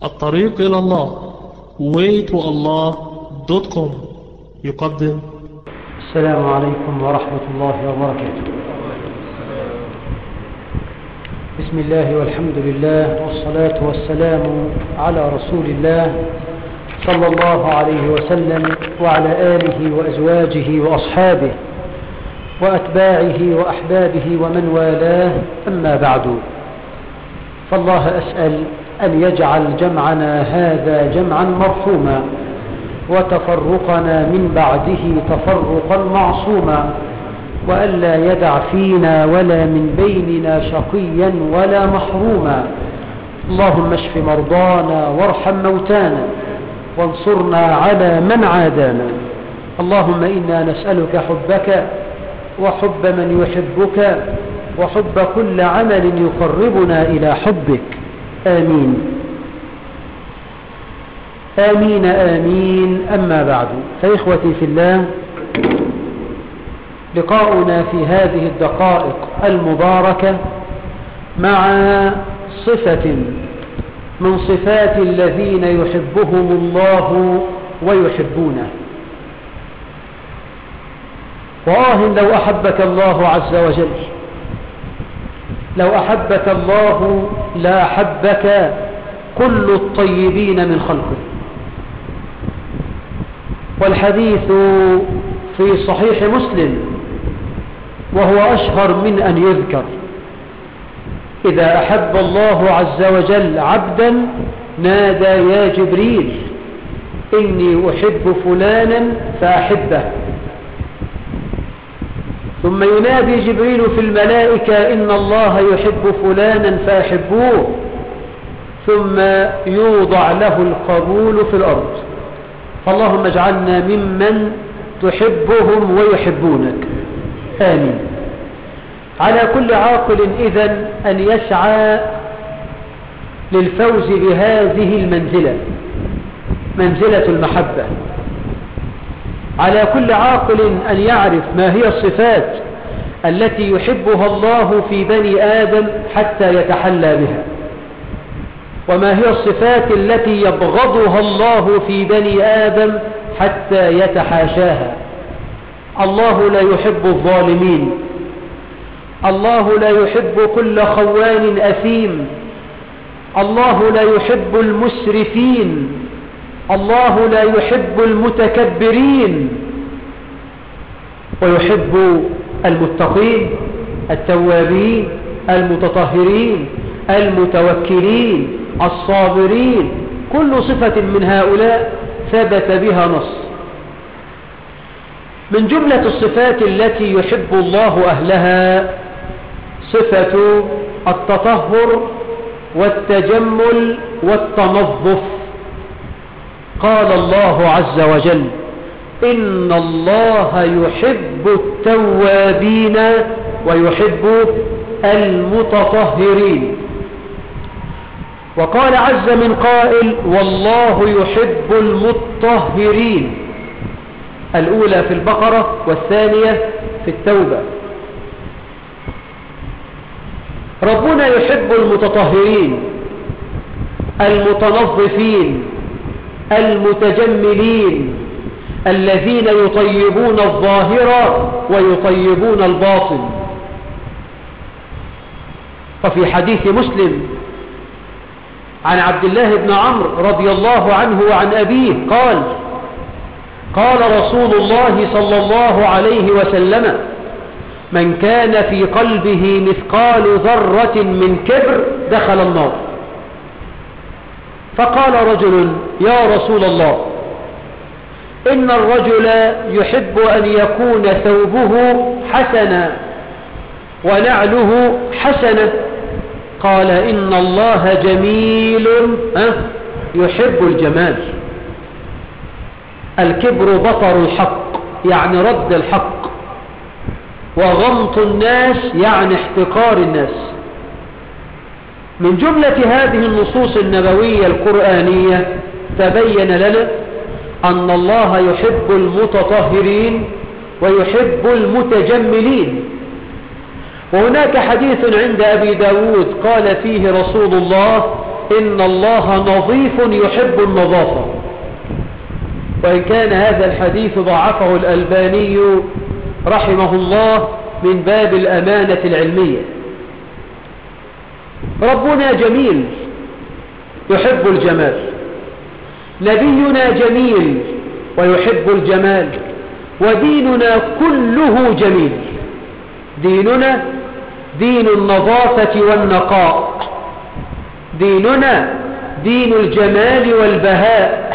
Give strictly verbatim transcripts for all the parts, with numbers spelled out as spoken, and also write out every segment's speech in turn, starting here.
الطريق إلى الله way to allah دوت كوم يقدم. السلام عليكم ورحمة الله وبركاته. بسم الله والحمد لله والصلاة والسلام على رسول الله صلى الله عليه وسلم وعلى آله وأزواجه وأصحابه وأتباعه وأحبابه ومن والاه، أما بعد، فالله أسأل أن يجعل جمعنا هذا جمعا مرحوما وتفرقنا من بعده تفرقا معصوما، وألا يدع فينا ولا من بيننا شقيا ولا محروما. اللهم اشف مرضانا وارحم موتانا وانصرنا على من عادانا. اللهم إنا نسألك حبك وحب من يحبك وحب كل عمل يقربنا إلى حبك. آمين آمين آمين. أما بعد، فإخوتي في الله، لقاؤنا في هذه الدقائق المباركة مع صفة من صفات الذين يحبهم الله ويحبونه. وآه لو أحبك الله عز وجل، لو أحبك الله لا أحبك كل الطيبين من خلقه. والحديث في صحيح مسلم وهو أشهر من أن يذكر: إذا أحب الله عز وجل عبدا نادى يا جبريل إني أحب فلانا فأحبه. ثم ينادي جبريل في الملائكة إن الله يحب فلانا فأحبوه. ثم يوضع له القبول في الأرض. فاللهم اجعلنا ممن تحبهم ويحبونك. آمين. على كل عاقل إذن أن يسعى للفوز بهذه المنزلة، منزلة المحبة. على كل عاقل أن يعرف ما هي الصفات التي يحبها الله في بني آدم حتى يتحلى بها، وما هي الصفات التي يبغضها الله في بني آدم حتى يتحاشاها. الله لا يحب الظالمين، الله لا يحب كل خوان أثيم، الله لا يحب المسرفين، الله لا يحب المتكبرين، ويحب المتقين التوابين المتطهرين المتوكلين الصابرين. كل صفة من هؤلاء ثبت بها نص. من جملة الصفات التي يحب الله أهلها صفة التطهر والتجمل والتنظف. قال الله عز وجل: إن الله يحب التوابين ويحب المتطهرين. وقال عز من قائل: والله يحب المطهرين. الأولى في البقرة والثانية في التوبة. ربنا يحب المتطهرين المتنظفين المتجملين الذين يطيبون الظاهر ويطيبون الباطن. وفي حديث مسلم عن عبد الله بن عمرو رضي الله عنه وعن أبيه قال: قال رسول الله صلى الله عليه وسلم: من كان في قلبه مثقال ذرة من كبر دخل النار. فقال رجل: يا رسول الله، إن الرجل يحب أن يكون ثوبه حسنا ونعله حسنة. قال: إن الله جميل يحب الجمال. الكبر بطر الحق، يعني رد الحق، وغمط الناس، يعني احتقار الناس. من جملة هذه النصوص النبوية القرآنية تبين لنا أن الله يحب المتطهرين ويحب المتجملين. وهناك حديث عند أبي داود قال فيه رسول الله: إن الله نظيف يحب النظافة. وإن كان هذا الحديث ضعفه الألباني رحمه الله من باب الأمانة العلمية. ربنا جميل يحب الجمال، نبينا جميل ويحب الجمال، وديننا كله جميل. ديننا دين النظافة والنقاء، ديننا دين الجمال والبهاء.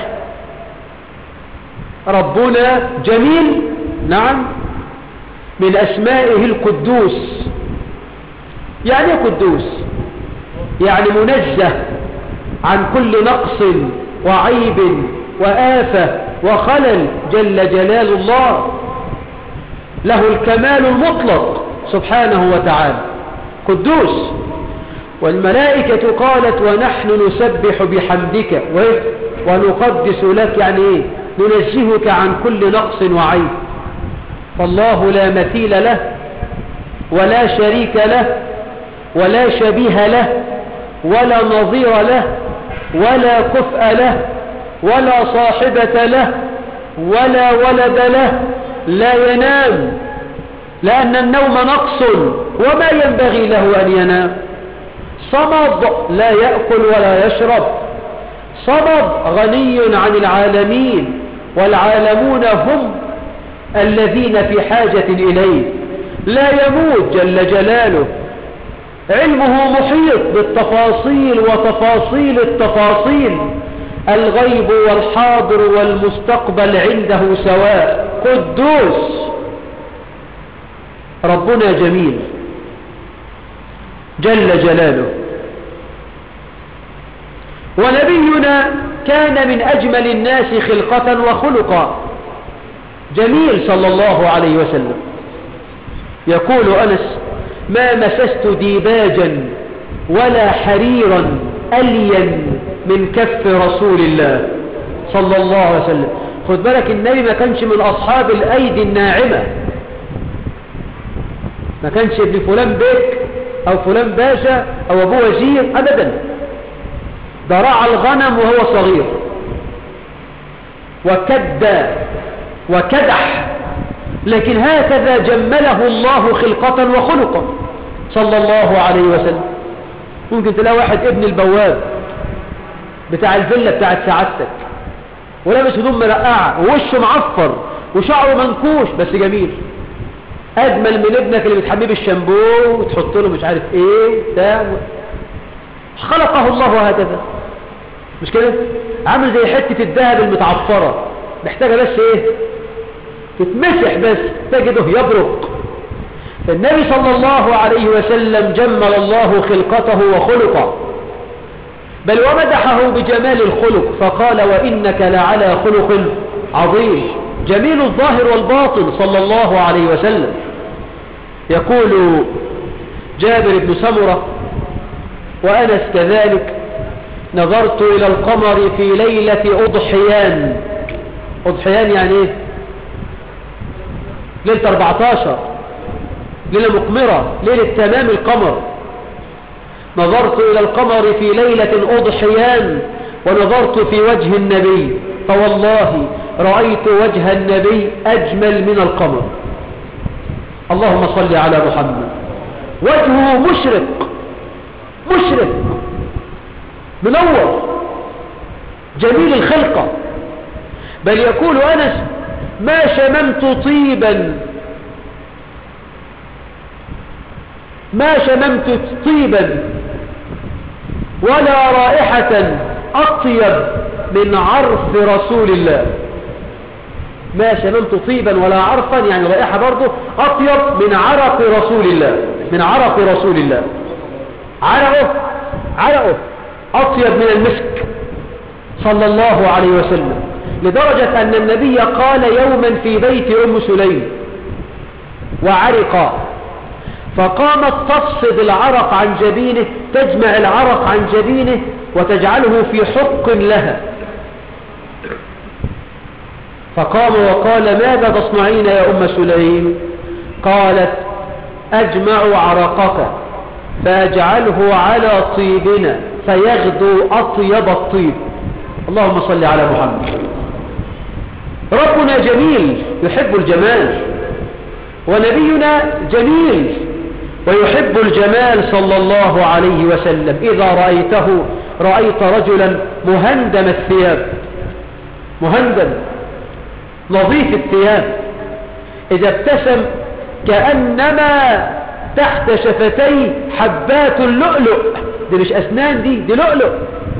ربنا جميل، نعم، من أسمائه القدوس. يعني قدوس يعني منزه عن كل نقص وعيب وآفة وخلل، جل جلال الله، له الكمال المطلق سبحانه وتعالى، قدوس. والملائكة قالت ونحن نسبح بحمدك ونقدس لك، يعني ايه؟ ننزهك عن كل نقص وعيب. فالله لا مثيل له ولا شريك له ولا شبيه له ولا نظير له ولا كفء له ولا صاحبة له ولا ولد له، لا ينام لأن النوم نقص وما ينبغي له أن ينام. صمد لا يأكل ولا يشرب، صمد غني عن العالمين، والعالمون هم الذين في حاجة إليه. لا يموت جل جلاله، علمه محيط بالتفاصيل وتفاصيل التفاصيل، الغيب والحاضر والمستقبل عنده سواء. قدوس. ربنا جميل جل جلاله. ونبينا كان من أجمل الناس خلقة وخلقا، جميل صلى الله عليه وسلم. يقول أنس ما مسست ديباجا ولا حريرا ألين من كف رسول الله صلى الله عليه وسلم. خد بالك النبي ما كانش من أصحاب الأيدي الناعمة، ما كانش ابن فلان بيك أو فلان باشا أو أبو وزير أبدا، ده رعى الغنم وهو صغير وكد وكدح، لكن هكذا جمله الله خلقة وخلقا صلى الله عليه وسلم. ممكن تلاقي واحد ابن البواب بتاع الفيلا بتاعت سعادتك ولابس هدوم مرقعة ووشه معفر وشعره منكوش بس جميل، أجمل من ابنك اللي بتحميه بالشامبو وتحط له مش عارف ايه وبتاع. خلقه الله هكذا، مش كده؟ عامل زي حتة الذهب المتعفرة، محتاجة بس ايه؟ تتمسح بس تجده يبرق. النبي صلى الله عليه وسلم جمل الله خلقته وخلقه، بل ومدحه بجمال الخلق فقال وإنك لعلى خلق عظيم. جميل الظاهر والباطن صلى الله عليه وسلم. يقول جابر بن سمرة وأنس كذلك نظرت إلى القمر في ليلة أضحيان. أضحيان يعني إيه؟ ليلة أربعتاشر، ليلة مقمرة، ليلة تمام القمر. نظرت إلى القمر في ليلة أضحيان ونظرت في وجه النبي فوالله رأيت وجه النبي أجمل من القمر. اللهم صل على محمد. وجهه مشرق مشرق منور جميل الخلقة. بل يقول أنس ما شممت طيبا ما شممت طيبا ولا رائحة أطيب من عرف رسول الله. ما شممت طيبا ولا عرفا يعني رائحة برضه أطيب من عرق رسول الله، من عرق رسول الله. عرقه عرقه أطيب من المسك صلى الله عليه وسلم، لدرجة أن النبي قال يوما في بيت أم سليم وعرق، فقامت تفصد العرق عن جبينه، تجمع العرق عن جبينه وتجعله في حق لها. فقام وقال ماذا تصنعين يا أم سليم؟ قالت أجمع عرقك فأجعله على طيبنا فيغدو أطيب الطيب. اللهم صل على محمد. ربنا جميل يحب الجمال، ونبينا جميل ويحب الجمال صلى الله عليه وسلم. إذا رأيته رأيت رجلا مهندم الثياب، مهندم نظيف الثياب، إذا ابتسم كأنما تحت شفتيه حبات اللؤلؤ. دي مش أسنان، دي دي لؤلؤ.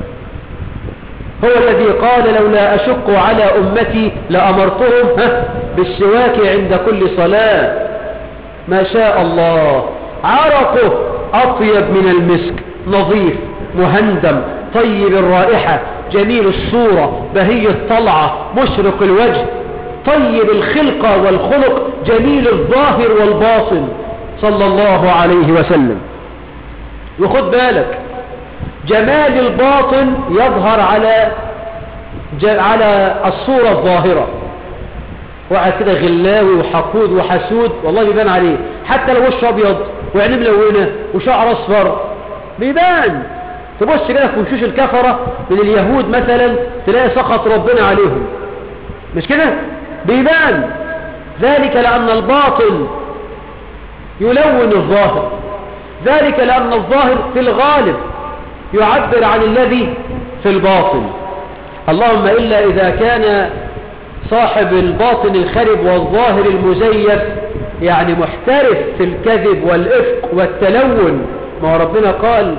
هو الذي قال لولا أشق على أمتي لأمرتهم بالسواك عند كل صلاة. ما شاء الله، عرقه أطيب من المسك، نظيف مهندم طيب الرائحة جميل الصورة بهي الطلعة مشرق الوجه طيب الخلقة والخلق جميل الظاهر والباطن صلى الله عليه وسلم. وخد بالك جمال الباطن يظهر على على الصورة الظاهرة. واحد كده غلاوي وحقود وحسود والله بيبان عليه، حتى لو وشه ابيض وعينيه ملونه وشعر اصفر بيبان. تبص كده في وشوش الكفرة من اليهود مثلا تلاقي سخط ربنا عليهم، مش كده؟ بيبان. ذلك لأن الباطن يلون الظاهر، ذلك لأن الظاهر في الغالب يعبر عن الذي في الباطن. اللهم إلا إذا كان صاحب الباطن الخرب والظاهر المزيف يعني محترف في الكذب والإفك والتلون. ما هو ربنا قال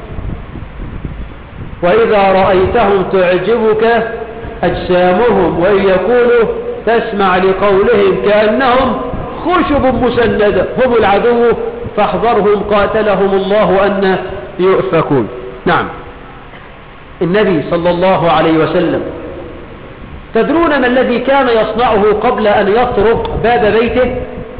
وإذا رأيتهم تعجبك أجسامهم وإن يقولوا تسمع لقولهم كأنهم خشب مسندة هم العدو فاحذرهم قاتلهم الله أن يؤفكون. نعم النبي صلى الله عليه وسلم تدرون ما الذي كان يصنعه قبل أن يطرق باب بيته؟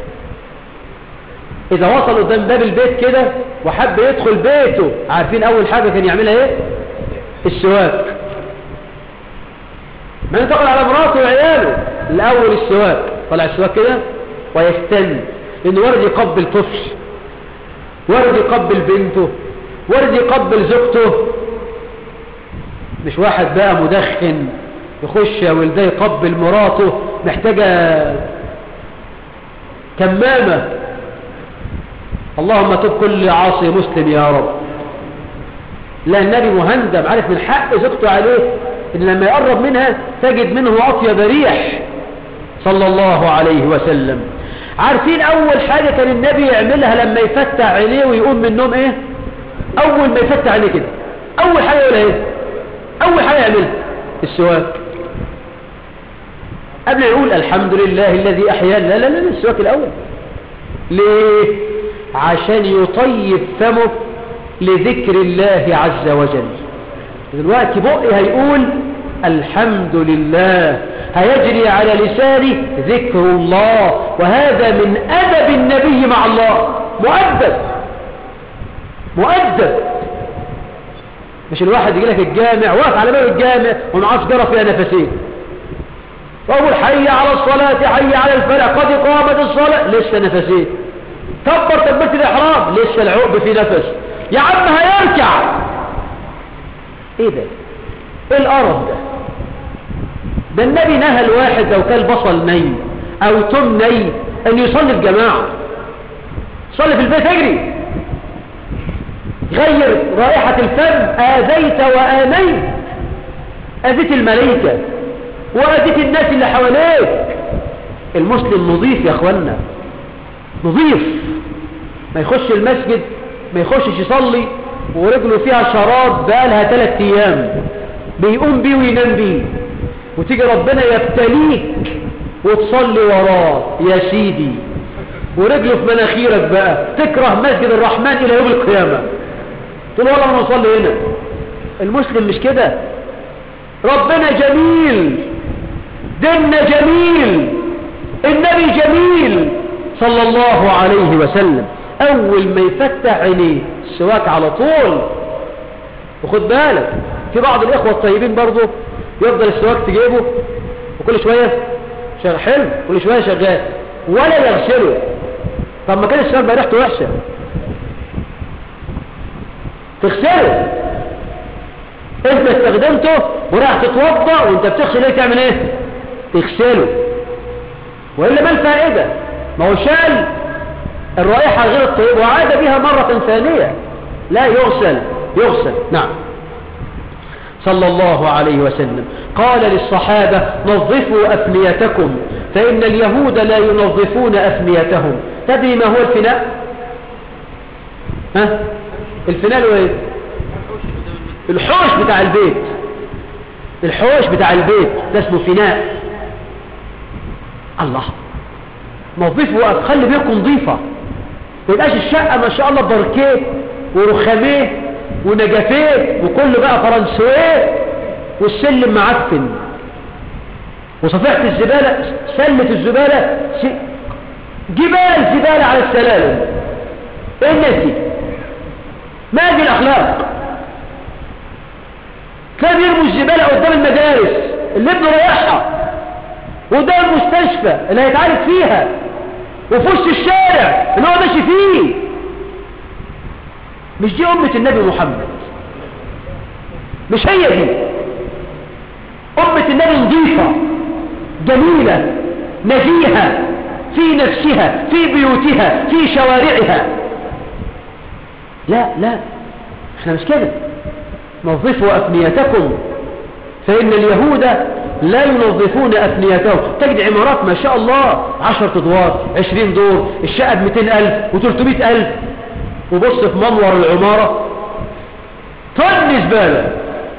إذا وصل قدام باب البيت كده وحب يدخل بيته عارفين أول حاجة كان يعملها إيه؟ السواك. ما ينتقل على مراته وعياله الأول السواك، طلع السواك كده ويستنى، لأنه ورد يقبل طفل، ورد يقبل بنته، ورد يقبل زوجته. مش واحد بقى مدخن يخش والده يقبل مراته محتاجة كمامة. اللهم تب كل عاصي مسلم يا رب. لا النبي مهندم عارف من حق زوجته عليه ان لما يقرب منها تجد منه اطيب ريح صلى الله عليه وسلم. عارفين اول حاجة كان النبي يعملها لما يفتح عينيه ويقوم من النوم ايه؟ اول ما يفتح عينيه كده اول حاجة يقولها ايه؟ اول حاجة يعملها السواك. قبل يقول الحمد لله الذي احيانا، لا لا لا السواك الاول. ليه؟ عشان يطيب فمه لذكر الله عز وجل. دلوقتي بقي هيقول الحمد لله، هيجري على لساني ذكر الله، وهذا من أدب النبي مع الله. مؤدب مؤدب. مش الواحد يجي لك الجامع واقف على باب الجامع ومعاه سجارة فيها نفسين وأقول حي على الصلاة حي على الفلاح قد قامت الصلاة لسه نفسين، كبر تكبيرة الإحرام لسه العقب في نفس، يا عم هيركع. ايه ده؟ ايه القرف ده؟ ده النبي نهى الواحد لو كان بصل ني او تم ني ان يصلي في جماعة. صلي في البيت اجري، غير رائحة الفم. آذيت وآميت، أذيت الملائكة وأذيت الناس اللي حواليك. المسلم نظيف يا اخوانا، نظيف. ما يخش المسجد ما يخشش يصلي ورجله فيها شراب بقالها ثلاث ايام بيقوم بيه وينام بيه، وتيجي ربنا يبتليك وتصلي وراه يا سيدي ورجله في مناخيرك بقى تكره مسجد الرحمن الى يوم القيامة. تقول والله انا اصلي هنا. المسلم مش كده. ربنا جميل، ديننا جميل، النبي جميل صلى الله عليه وسلم. اول ما يفتح عينيه السواك على طول. وخد بالك في بعض الاخوة الطيبين برضو يفضل السواك تجيبه وكل شوية شغال حلو كل شوية شغال ولا يغسله. طب ما كان السواك بقى ريحته وحشة تغسله. انت استخدمته وراح تتوضأ وانت بتغسل ايه تعمل ايه؟ تغسله. وإلا ما الفائدة؟ ما هو شال الرائحة غير الطيبة وعاد بها مرة ثانية. لا، يغسل يغسل. نعم. صلى الله عليه وسلم قال للصحابة نظفوا أفنيتكم فإن اليهود لا ينظفون أفنيتهم. تدري ما هو الفناء؟ ها؟ الفناء هو ايه؟ الحوش بتاع البيت. الحوش بتاع البيت ده اسمه فناء. الله، نظفوا، خلي بيكم نظيفة، ما يبقاش الشقة ما شاء الله باركيه ورخاميه ونجفيه وكله بقى فرنسويه والسلم معفن وصفحة الزبالة، سلة الزبالة جبال زبالة على السلالم. ايه الناس دي؟ ما دي الأخلاق؟ كانوا يرموا الزبالة قدام المدارس اللي ابنه رايحها وقدام المستشفى اللي هيتعالج فيها وفي وسط الشارع اللي هو ماشي فيه. مش دي أمة النبي محمد، مش هي دي أمة النبي. نظيفة جميلة نزيهة في نفسها في بيوتها في شوارعها. لا لا، احنا مش كده. نظفوا أفنيتكم فإن اليهود لا ينظفون أفنيتهم. تجد عمارات ما شاء الله عشرة أدوار عشرين دور، الشقة بمئتين ألف وثلاثمائة ألف، وبص في منور العمارة طن زبالة.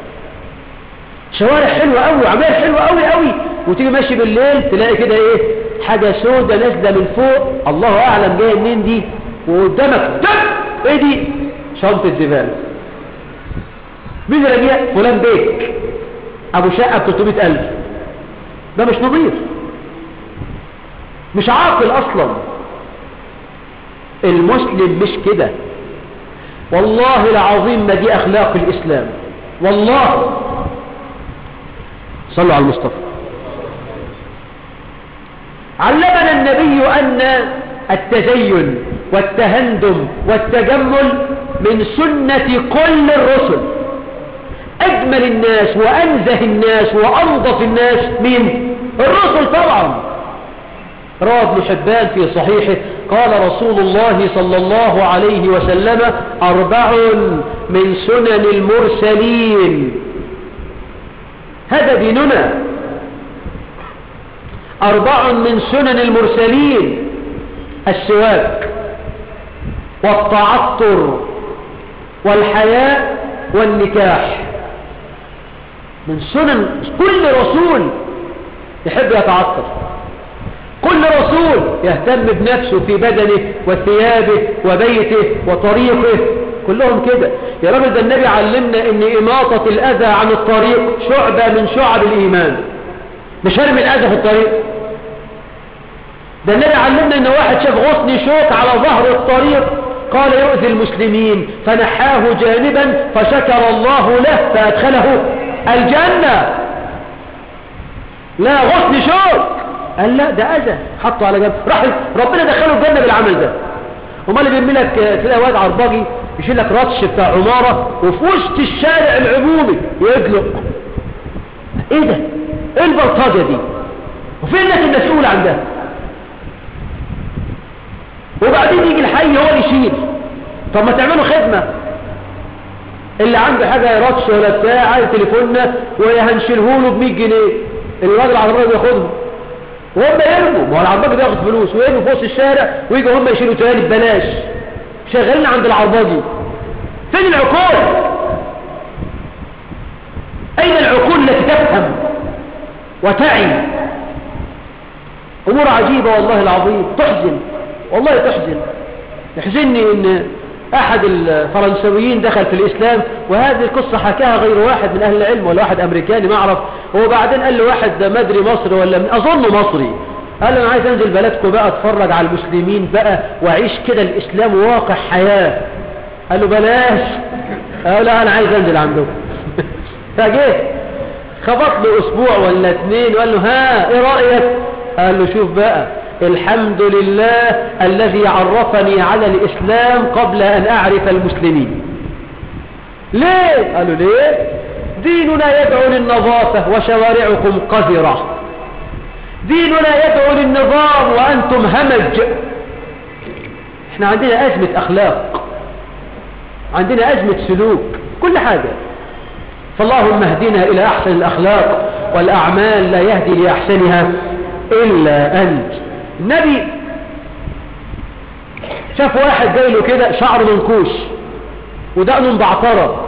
شوارع حلوة قوي وعماير حلوة قوي قوي، وتيجي ماشي بالليل تلاقي كده ايه، حاجة سودة نازلة من فوق الله أعلم جاية منين دي، وقدامك دب ايه دي؟ شنطة زبالة. مين رجع؟ فلان بيك ابو شقة بثلاثمائة ألف. ده مش نظيف، مش عاقل اصلا. المسلم مش كده والله العظيم، ما دي اخلاق الاسلام والله. صلوا على المصطفى. علمنا النبي ان التزين والتهندم والتجمل من سنة كل الرسل. أجمل الناس وأنزه الناس وأنظف الناس من الرسل طبعا. روى ابن حبان في صحيحه قال رسول الله صلى الله عليه وسلم أربع من سنن المرسلين. هذا ديننا. أربع من سنن المرسلين: السواك والتعطر والحياء والنكاح. من سنن كل رسول يحب يتعطر، كل رسول يهتم بنفسه في بدنه وثيابه وبيته وطريقه، كلهم كده. يا رب ده النبي علمنا ان اماطة الاذى عن الطريق شعبة من شعب الايمان. مش هرمي الاذى في الطريق. ده النبي علمنا ان واحد شاف غصن شوك على ظهر الطريق قال يؤذي المسلمين فنحاه جانبا فشكر الله له فادخله الجنة. لا، غصن شوك. قال لا، ده اذى، حطه على جنب، راح ربنا دخله الجنة بالعمل ده. وما اللي بيعمل لك تلاقي واد عرباجي يشيل لك رطش بتاع عمارة وفي وسط الشارع العمومي يدلق. ايه ده؟ ايه البلطجة دي؟ وفين الناس المسؤول عن ده؟ وبعدين يجي الحي هو اللي يشيل. طب ما تعملوا خدمة. اللي عنده حاجة رطش ولا بتاع عايز تليفوننا وهنشيله له ب مية جنيه، الراجل العرباجي بياخدهم وهم يرموا. ما هو العرباجي بياخد فلوس ويرموا في وسط الشارع ويجوا هم يشيلوا تاني ببلاش. شغالين عند العرباجي. فين العقول؟ اين العقول التي تفهم وتعي؟ امور عجيبة والله العظيم، تحزن والله تحزن. يحزنني ان احد الفرنسويين دخل في الاسلام، وهذه القصة حكاها غير واحد من اهل العلم ولا واحد امريكاني ما اعرف. هو بعدين قال له واحد ما ادري مصري ولا من اظنه مصري، قال له انا عايز انزل بلدكم بقى اتفرج على المسلمين بقى واعيش كده الاسلام واقع حياة. قال له بلاش. قال لا انا عايز انزل عندكم. فجه خبط له اسبوع ولا اتنين وقال له ها ايه رأيك؟ قال له شوف بقى، الحمد لله الذي عرفني على الإسلام قبل أن أعرف المسلمين. ليه؟ قالوا ليه؟ ديننا يدعو للنظافة وشوارعكم قذرة، ديننا يدعو للنظام وأنتم همج. احنا عندنا أزمة أخلاق، عندنا أزمة سلوك، كل حاجة. فاللهم اهدنا إلى أحسن الأخلاق والأعمال لا يهدي لأحسنها إلا أنت. النبي شاف واحد جاي له كده شعر منكوش ودقنه مبعطرة،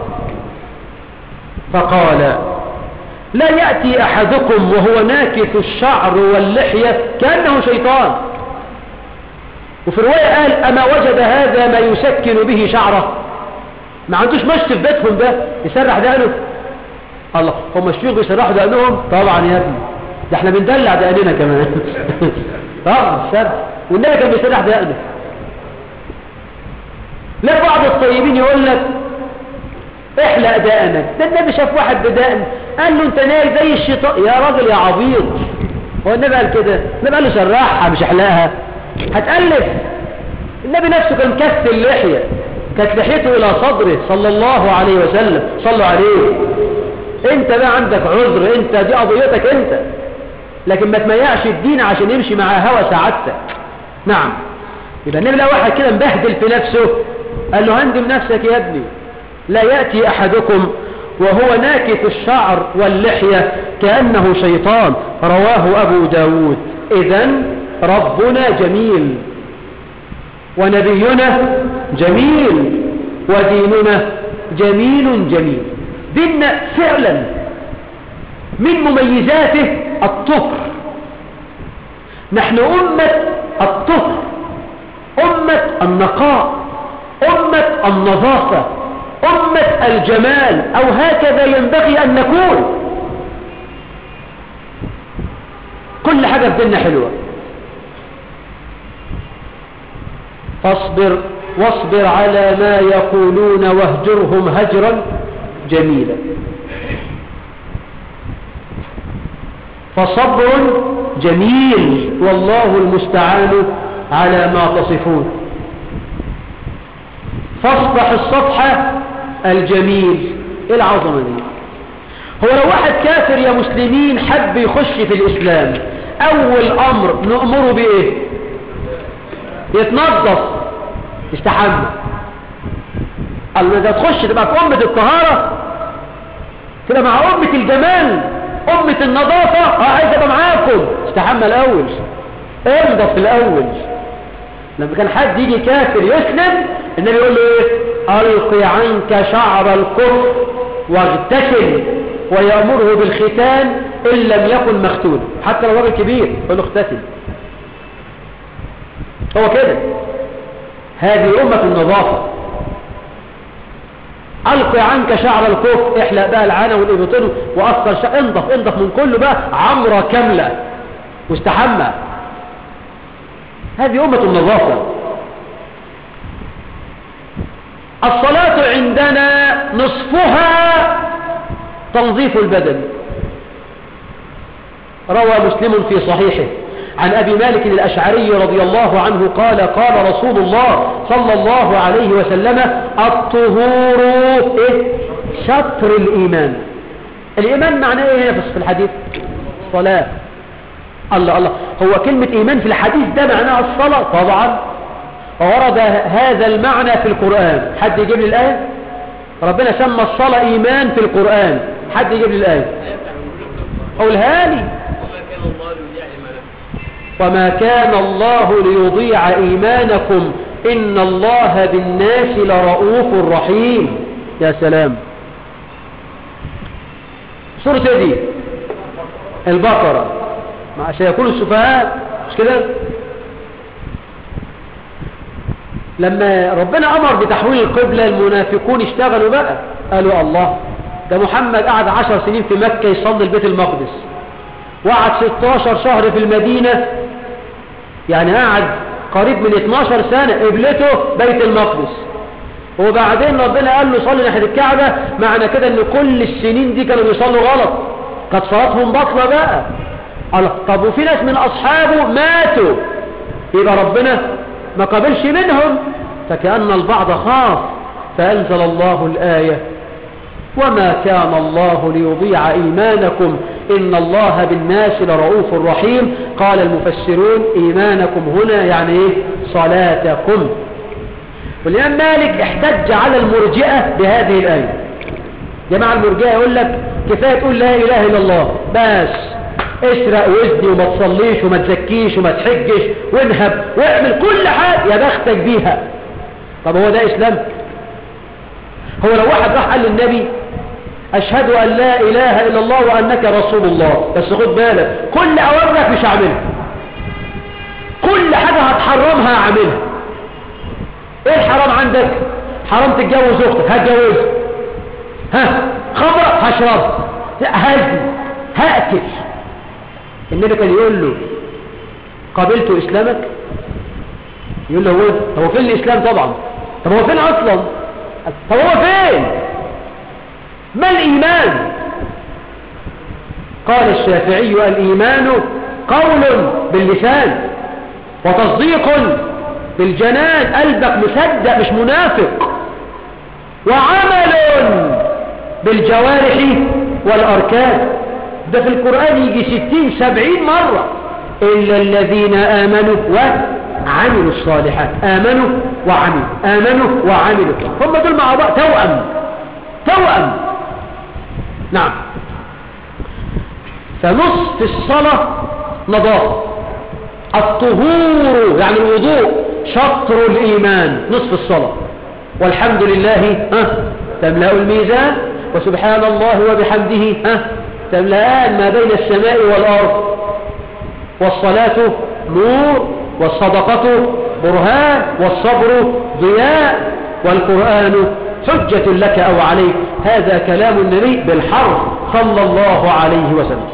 فقال لا يأتي أحدكم وهو ناكث الشعر واللحية كأنه شيطان. وفي رواية قال أما وجد هذا ما يسكن به شعره؟ ما عندوش مشط في بيتهم ده يسرح دقنه؟ الله، هم الشيوخ يسرحوا دقنهم؟ طبعا يا ابني، ده احنا بندلع دقننا كمان. طبعا سرح، والنبي كان بيسرح دقنه. لا بعض الطيبين يقول لك احلق دقنك، ده النبي شاف واحد بدقن قال له انت نايل زي الشيطان. يا راجل يا عبيط، هو النبي قال كده؟ النبي قال له سرحها مش احلقها. هتألف. النبي نفسه كان كث اللحية، كانت لحيته الى صدره صلى الله عليه وسلم. صلوا عليه. انت بقى عندك عذر، انت دي قضيتك انت، لكن ما تميعش الدين عشان يمشي مع هوى سعادتك. نعم. يبقى النبي لو واحد كده مبهدل في نفسه قال له هندم نفسك يا ابني. لا يأتي أحدكم وهو ناكث الشعر واللحية كأنه شيطان. رواه أبو داود. إذن ربنا جميل ونبينا جميل وديننا جميل جميل. ديننا فعلا من مميزاته الطهر. نحن أمة الطهر، أمة النقاء، أمة النظافة، أمة الجمال، أو هكذا ينبغي أن نكون. كل حاجة في ديننا حلوة. فاصبر واصبر على ما يقولون واهجرهم هجرا جميلا. فصبر جميل والله المستعان على ما تصفون. فاصبح الصفحة الجميل. ايه العظمة دي؟ هو لو واحد كافر يا مسلمين حب يخش في الإسلام، أول أمر نأمره بإيه؟ يتنظف، يستحمى. قال إذا تخش تبقى في أمة الطهارة، تبقى مع أمة الجمال، أمة النظافة. اه عايز أبقى معاكم. استحمى الأول، انضف الأول. لما كان حد يجي كافر يسلم النبي يقول له ايه؟ ألقي عنك شعر الكفر واغتسل، ويأمره بالختان إن لم يكن مختون. حتى لو راجل كبير يقول له اغتسل. هو كده، هذه أمة النظافة. ألقي عنك شعر الكفر، احلق بقى العانة والإبطين وأثر شعر، انضف انضف من كله بقى عمرة كاملة واستحمى. هذه أمة النظافة. الصلاة عندنا نصفها تنظيف البدن. روى مسلم في صحيحه عن أبي مالك الأشعري رضي الله عنه قال قال رسول الله صلى الله عليه وسلم الطهور إيه؟ شطر الإيمان. الإيمان معناه إيه في الحديث؟ صلاة. الله الله، هو كلمة إيمان في الحديث ده معناها الصلاة؟ طبعا. ورد هذا المعنى في القرآن. حد يجيب لي الآية؟ ربنا سمى الصلاة إيمان في القرآن. حد يجيب لي الآية؟ قولها لي. وما كان الله ليضيع إيمانكم إن الله بالناس لرؤوف رحيم. يا سلام. سورة دي البقرة. عشان يكون السفهاء مش كده؟ لما ربنا أمر بتحويل القبلة المنافقون اشتغلوا بقى، قالوا الله، ده محمد قعد عشر سنين في مكة يصلي البيت المقدس، وقعد ستاشر شهر في المدينة، يعني قعد قريب من اتناشر سنة قبلته بيت المقدس. وبعدين ربنا قال له صلي ناحية الكعبة، معنى كده ان كل السنين دي كانوا بيصلوا غلط، كانت صلاتهم باطلة بقى. طب وفي ناس من أصحابه ماتوا، يبقى ربنا ما قبلش منهم، فكأن البعض خاف فأنزل الله الآية وما كان الله ليضيع إيمانكم إن الله بالناس لرؤوف رحيم. قال المفسرون إيمانكم هنا يعني إيه؟ صلاتكم. والإمام مالك احتج على المرجئة بهذه الآية. جماعة المرجئة يقول لك كفاية تقول لا إله إلا الله بس، اسرق وزني وما تصليش وما تزكيش وما تحجش وانهب واعمل كل حاجة يا بختك بيها. طب هو ده إسلام؟ هو لو واحد راح قال للنبي أشهد أن لا إله إلا الله وأنك رسول الله، بس خد بالك كل أوامرك مش هعملها، كل حاجة هتحرمها هعملها. إيه الحرام عندك؟ حرام تتجوز أختك، هتجوزها. ها خمرة هشرب، هزن، هأكل. النبي كان يقول له قبلت إسلامك؟ يقول له هو هو فين الإسلام؟ طبعا. طب هو فين أصلا؟ طب هو فين؟ ما الإيمان؟ قال الشافعي الإيمان قول باللسان وتصديق بالجنان، قلبك مصدق مش منافق، وعمل بالجوارح والأركان. ده في القرآن يجي ستين سبعين مرة. إلا الذين آمنوا وعملوا الصالحات، آمنوا وعملوا، آمنوا وعملوا، هم دول مع بعض توأم توأم. نعم. فنصف الصلاة نظافة، الطهور يعني الوضوء شطر الإيمان، نصف الصلاة. والحمد لله ها تملأ الميزان، وسبحان الله وبحمده ها تملأان ما بين السماء والأرض. والصلاة نور، والصدقة برهان، والصبر ضياء، والقرآن حجة لك أو عليك. هذا كلام النبي بالحرف صلى الله عليه وسلم.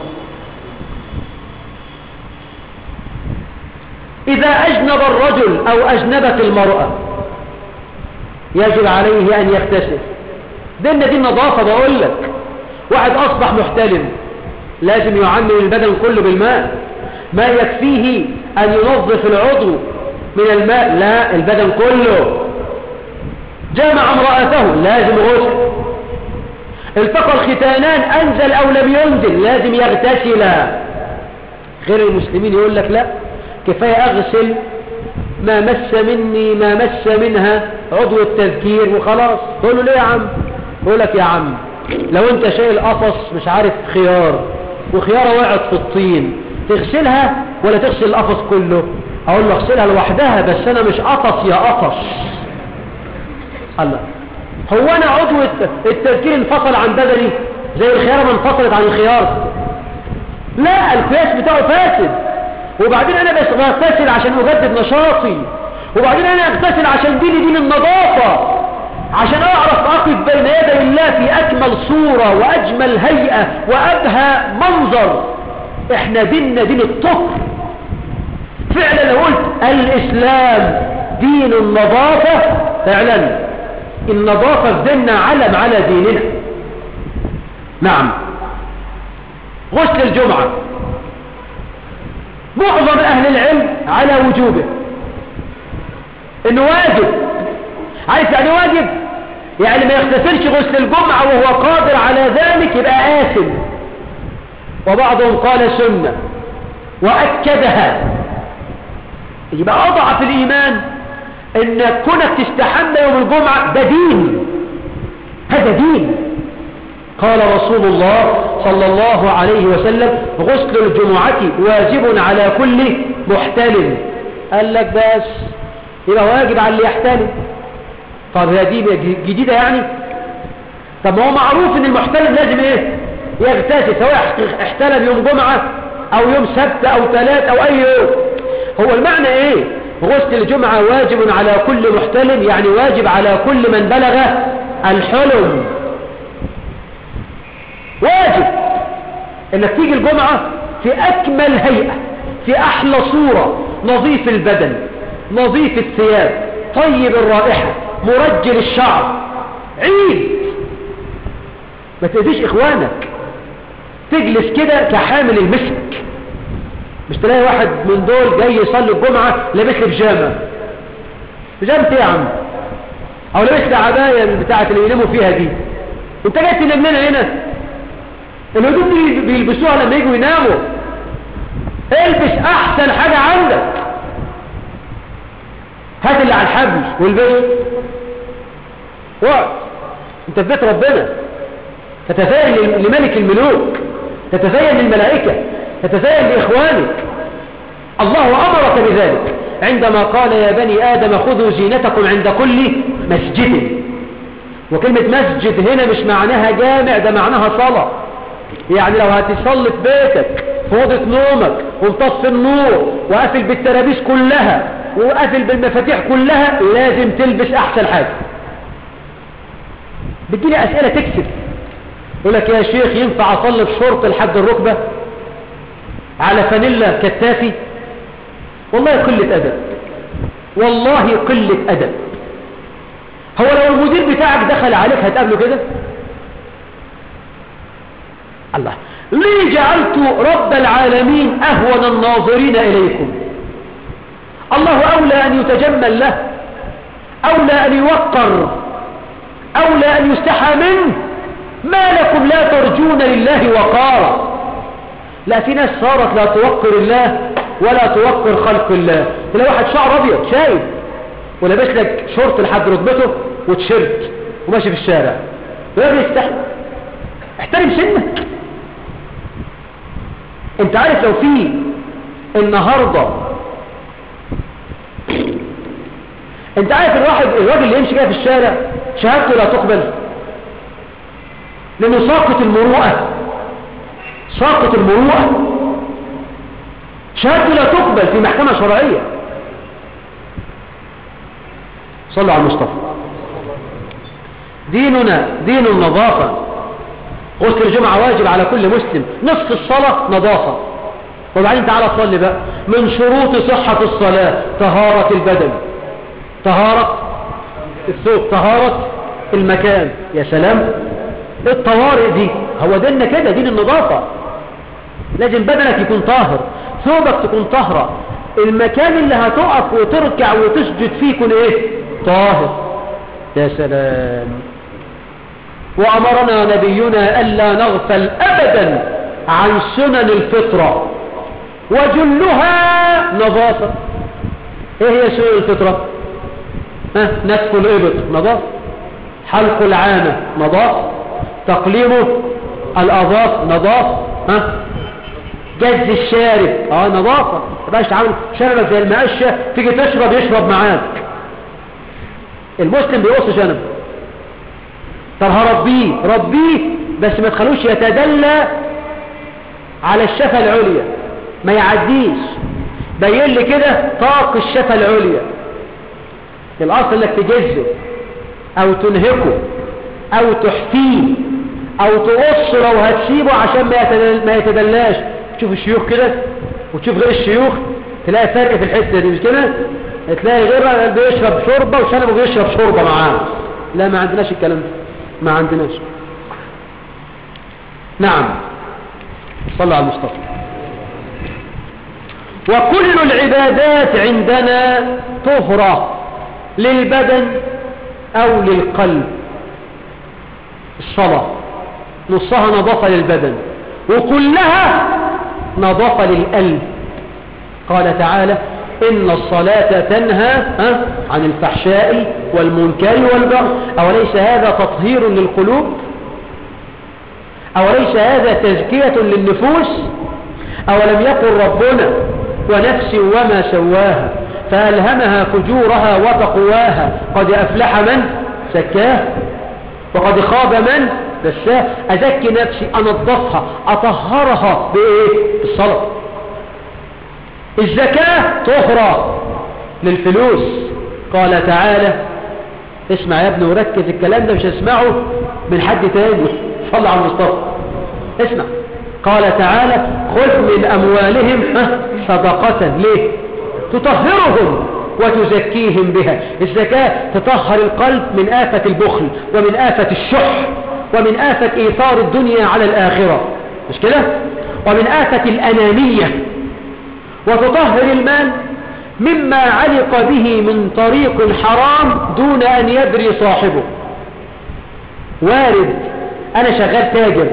إذا أجنب الرجل أو أجنبت المرأة يجب عليه أن يغتسل. دينا دي النظافة. بقول لك واحد أصبح محتلم لازم يعمم البدن كله بالماء، ما يكفيه أن ينظف العضو من الماء، لا البدن كله. جامع امرأته لازم غسل. التقى الختانان أنزل أو لم ينزل لازم يغتسلا. غير المسلمين يقول لك لا كفاية أغسل ما مس مني ما مس منها عضو التذكير وخلاص. تقول له ليه يا عم؟ يقول لك يا عم لو انت شايل قفص مش عارف خيار وخيارة وقعت في الطين تغسلها ولا تغسل القفص كله؟ اقول له اغسلها لوحدها بس انا مش قفص يا قفص. الله، هو انا عضو التذكير انفصل عن بدني زي الخيارة ما انفصلت عن الخيار؟ لا، القياس بتاعه فاسد. وبعدين انا بس بغتسل عشان اجدد نشاطي، وبعدين انا اغتسل عشان ديني دين النظافة، عشان اعرف اقف بين يدي الله في اكمل صورة واجمل هيئة وابهى منظر. احنا ديننا دين الطهر فعلا. لو قلت الاسلام دين النظافة فعلا النظافة في ديننا علم على ديننا. نعم. غسل الجمعة معظم اهل العلم على وجوبه، انه واجب. عارف يعني واجب؟ يعني ما يغتسلش غسل الجمعة وهو قادر على ذلك يبقى آثم. وبعضهم قال سنة وأكدها. يبقى أضعف الإيمان ان كونك تستحمى يوم الجمعة ده دين، هذا دين. قال رسول الله صلى الله عليه وسلم غسل الجمعة واجب على كل محتلم. قال لك بس يبقى واجب على اللي يحتلم. طب هذه جديدة يعني؟ طب ما هو معروف ان المحتلم لازم ايه؟ يغتسل سواء احتلم يوم جمعة او يوم سبت او ثلاث او اي يوم. هو المعنى ايه؟ غسل الجمعة واجب على كل محتلم، يعني واجب على كل من بلغ الحلم. واجب انك تيجي الجمعة في اكمل هيئة، في احلى صورة، نظيف البدن، نظيف الثياب، طيب الرائحة، مرجل الشعر، عيد. ما تأذيش اخوانك، تجلس كده كحامل المسك. مش تلاقي واحد من دول جاي يصلي الجمعة لابس لي بيجامة. بيجامة ايه يا عم؟ او لابس لي عباية بتاعة اللي يناموا فيها دي. انت جاي تنام لنا هنا؟ الهدوم دي بيلبسوها لما يجوا يناموا. البس احسن حاجة عندك، هات اللي على الحبل والبس وقت. انت في بيت ربنا، تتزين لملك الملوك، تتزين للملائكة، تتزين لإخوانك. الله أمرك بذلك عندما قال يا بني آدم خذوا زينتكم عند كل مسجد. وكلمة مسجد هنا مش معناها جامع، ده معناها صلاة. يعني لو هتصلي في بيتك في أوضة نومك ومطفي النور وقافل بالترابيس كلها وقافل بالمفاتيح كلها، لازم تلبس أحسن حاجة. بتجيلي أسئلة تكسب، يقول لك يا شيخ ينفع أصلي بشورت لحد الركبة على فانيلا كتافي؟ والله قلة أدب، والله قلة أدب. هو لو المدير بتاعك دخل عليك هتقابله كده؟ الله، ليه جعلت رب العالمين أهون الناظرين إليكم؟ الله أولى أن يتجمل له، أولى أن يوقر، أولى أن يستحى منه. ما لكم لا ترجون لله وقارا؟ لا، في ناس صارت لا توقر الله ولا توقر خلق الله. تلاقي واحد شعر أبيض شايب ولابس لك شورت لحد ركبته وتشيرت وماشي في الشارع، ويقول يستحي. احترم سنك. انت عارف لو في النهاردة، انت عارف الواحد الراجل اللي يمشي كده في الشارع شهادته لا تقبل لانه ساقط المروءة، ساقط المروءة، شهادته لا تقبل في محكمة شرعية. صلوا على المصطفى. ديننا دين النظافة. غسل الجمعة واجب على كل مسلم، نصف الصلاة نظافة. وبعدين تعالى صلي بقى. من شروط صحة الصلاة طهارة البدن، طهارة الثوب، طهارة المكان. يا سلام، الطوارئ دي هو ديننا كده، دين النظافة. لازم بدنك يكون طاهر، ثوبك تكون طاهرة، المكان اللي هتقف وتركع وتسجد فيه يكون ايه؟ طاهر. يا سلام. وأمرنا نبينا ألا نغفل أبدا عن سنن الفطرة وجلها نظافة. ايه هي سنن الفطرة؟ ها، نتف الإبط نظافة، حلق العانة نظافة، تقليم الأظافر نظافة، ها، جز الشارب اه نظافة. مبقاش عامل شنبك زي المقشة تيجي تشرب يشرب معاك. المسلم بيقص شنب. طب هربيه، ربيه بس ما تخلوش يتدلى على الشفة العليا، ما يعديش. بين لي كده طاق الشفة العليا. الاصل انك تجزه او تنهكه او تحفيه او تقص لو هتسيبه عشان ما يتدل... ما يتدلاش. تشوف الشيوخ كده وتشوف غير الشيوخ تلاقي فرق في الحته دي، مش كده؟ تلاقي غيره بيشرب شوربه وشنبه بيشرب شوربه معاه. لا، ما عندناش الكلام ده، ما عندناش. نعم، صلى على المصطفى. وكل العبادات عندنا طهرة للبدن أو للقلب. الصلاة نصها نظافة للبدن وكلها نظافة للقلب. قال تعالى إن الصلاة تنهى عن الفحشاء والمنكر والبغي. أوليس هذا تطهير للقلوب؟ أوليس هذا تزكية للنفوس؟ أولم يقل ربنا ونفس وما سواها فألهمها فجورها وتقواها قد أفلح من زكاها وقد خاب من دساها. أزكي نفسي، أنظفها، أطهرها بإيه؟ بالصلاة. الزكاة طهرة للفلوس. قال تعالى، اسمع يا ابني وركز، الكلام ده مش هسمعه من حد تاني. صلى على المصطفى. اسمع، قال تعالى خذ من أموالهم صدقة ليه؟ تطهرهم وتزكيهم بها. الزكاة تطهر القلب من آفة البخل ومن آفة الشح ومن آفة إيثار الدنيا على الآخرة، مش كده؟ ومن آفة الأنانية. وتطهر المال مما علق به من طريق حرام دون أن يدري صاحبه. وارد انا شغال تاجر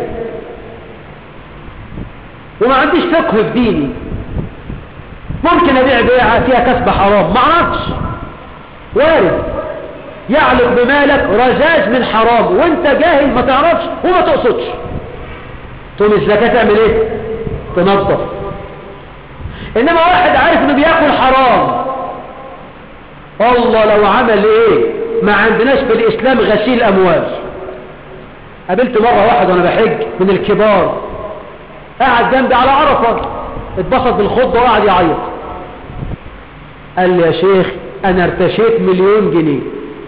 وما عنديش فقه في ديني، ممكن ابيع بيعة فيها كسب حرام، ما اعرفش، وارد يعلق بمالك رذاذ من حرام وانت جاهل ما تعرفش وما تقصدش، تقوم الزكاة تعمل ايه؟ تنظف. انما واحد عارف انه بياكل حرام، والله لو عمل ايه ما عندناش في الاسلام غسيل اموال. قابلت مرة واحد وانا بحج من الكبار قاعد جنبي على عرفة، اتبسط بالخطبة وقعد يعيط، قال لي يا شيخ انا ارتشيت مليون جنيه.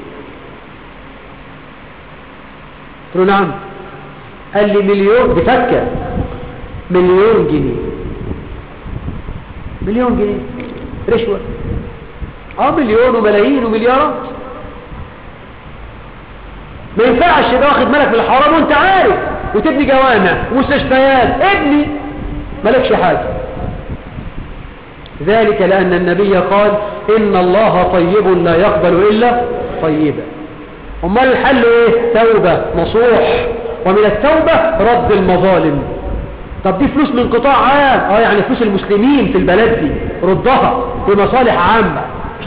قلت له نعم. قال لي مليون بفكة، مليون جنيه، مليون جنيه رشوة. اه مليون وملايين ومليارات، ما ينفعش تبقى واخد مالك في الحرام وانت عارف، وتبني جوامع ومستشفيات، ابني مالكش حاجة. ذلك لأن النبي قال إن الله طيب لا يقبل إلا طيبا. امال الحل ايه؟ توبة نصوح، ومن التوبة رد المظالم. طب دي فلوس من قطاع عام، اه يعني فلوس المسلمين في البلد دي ردها بمصالح عامة.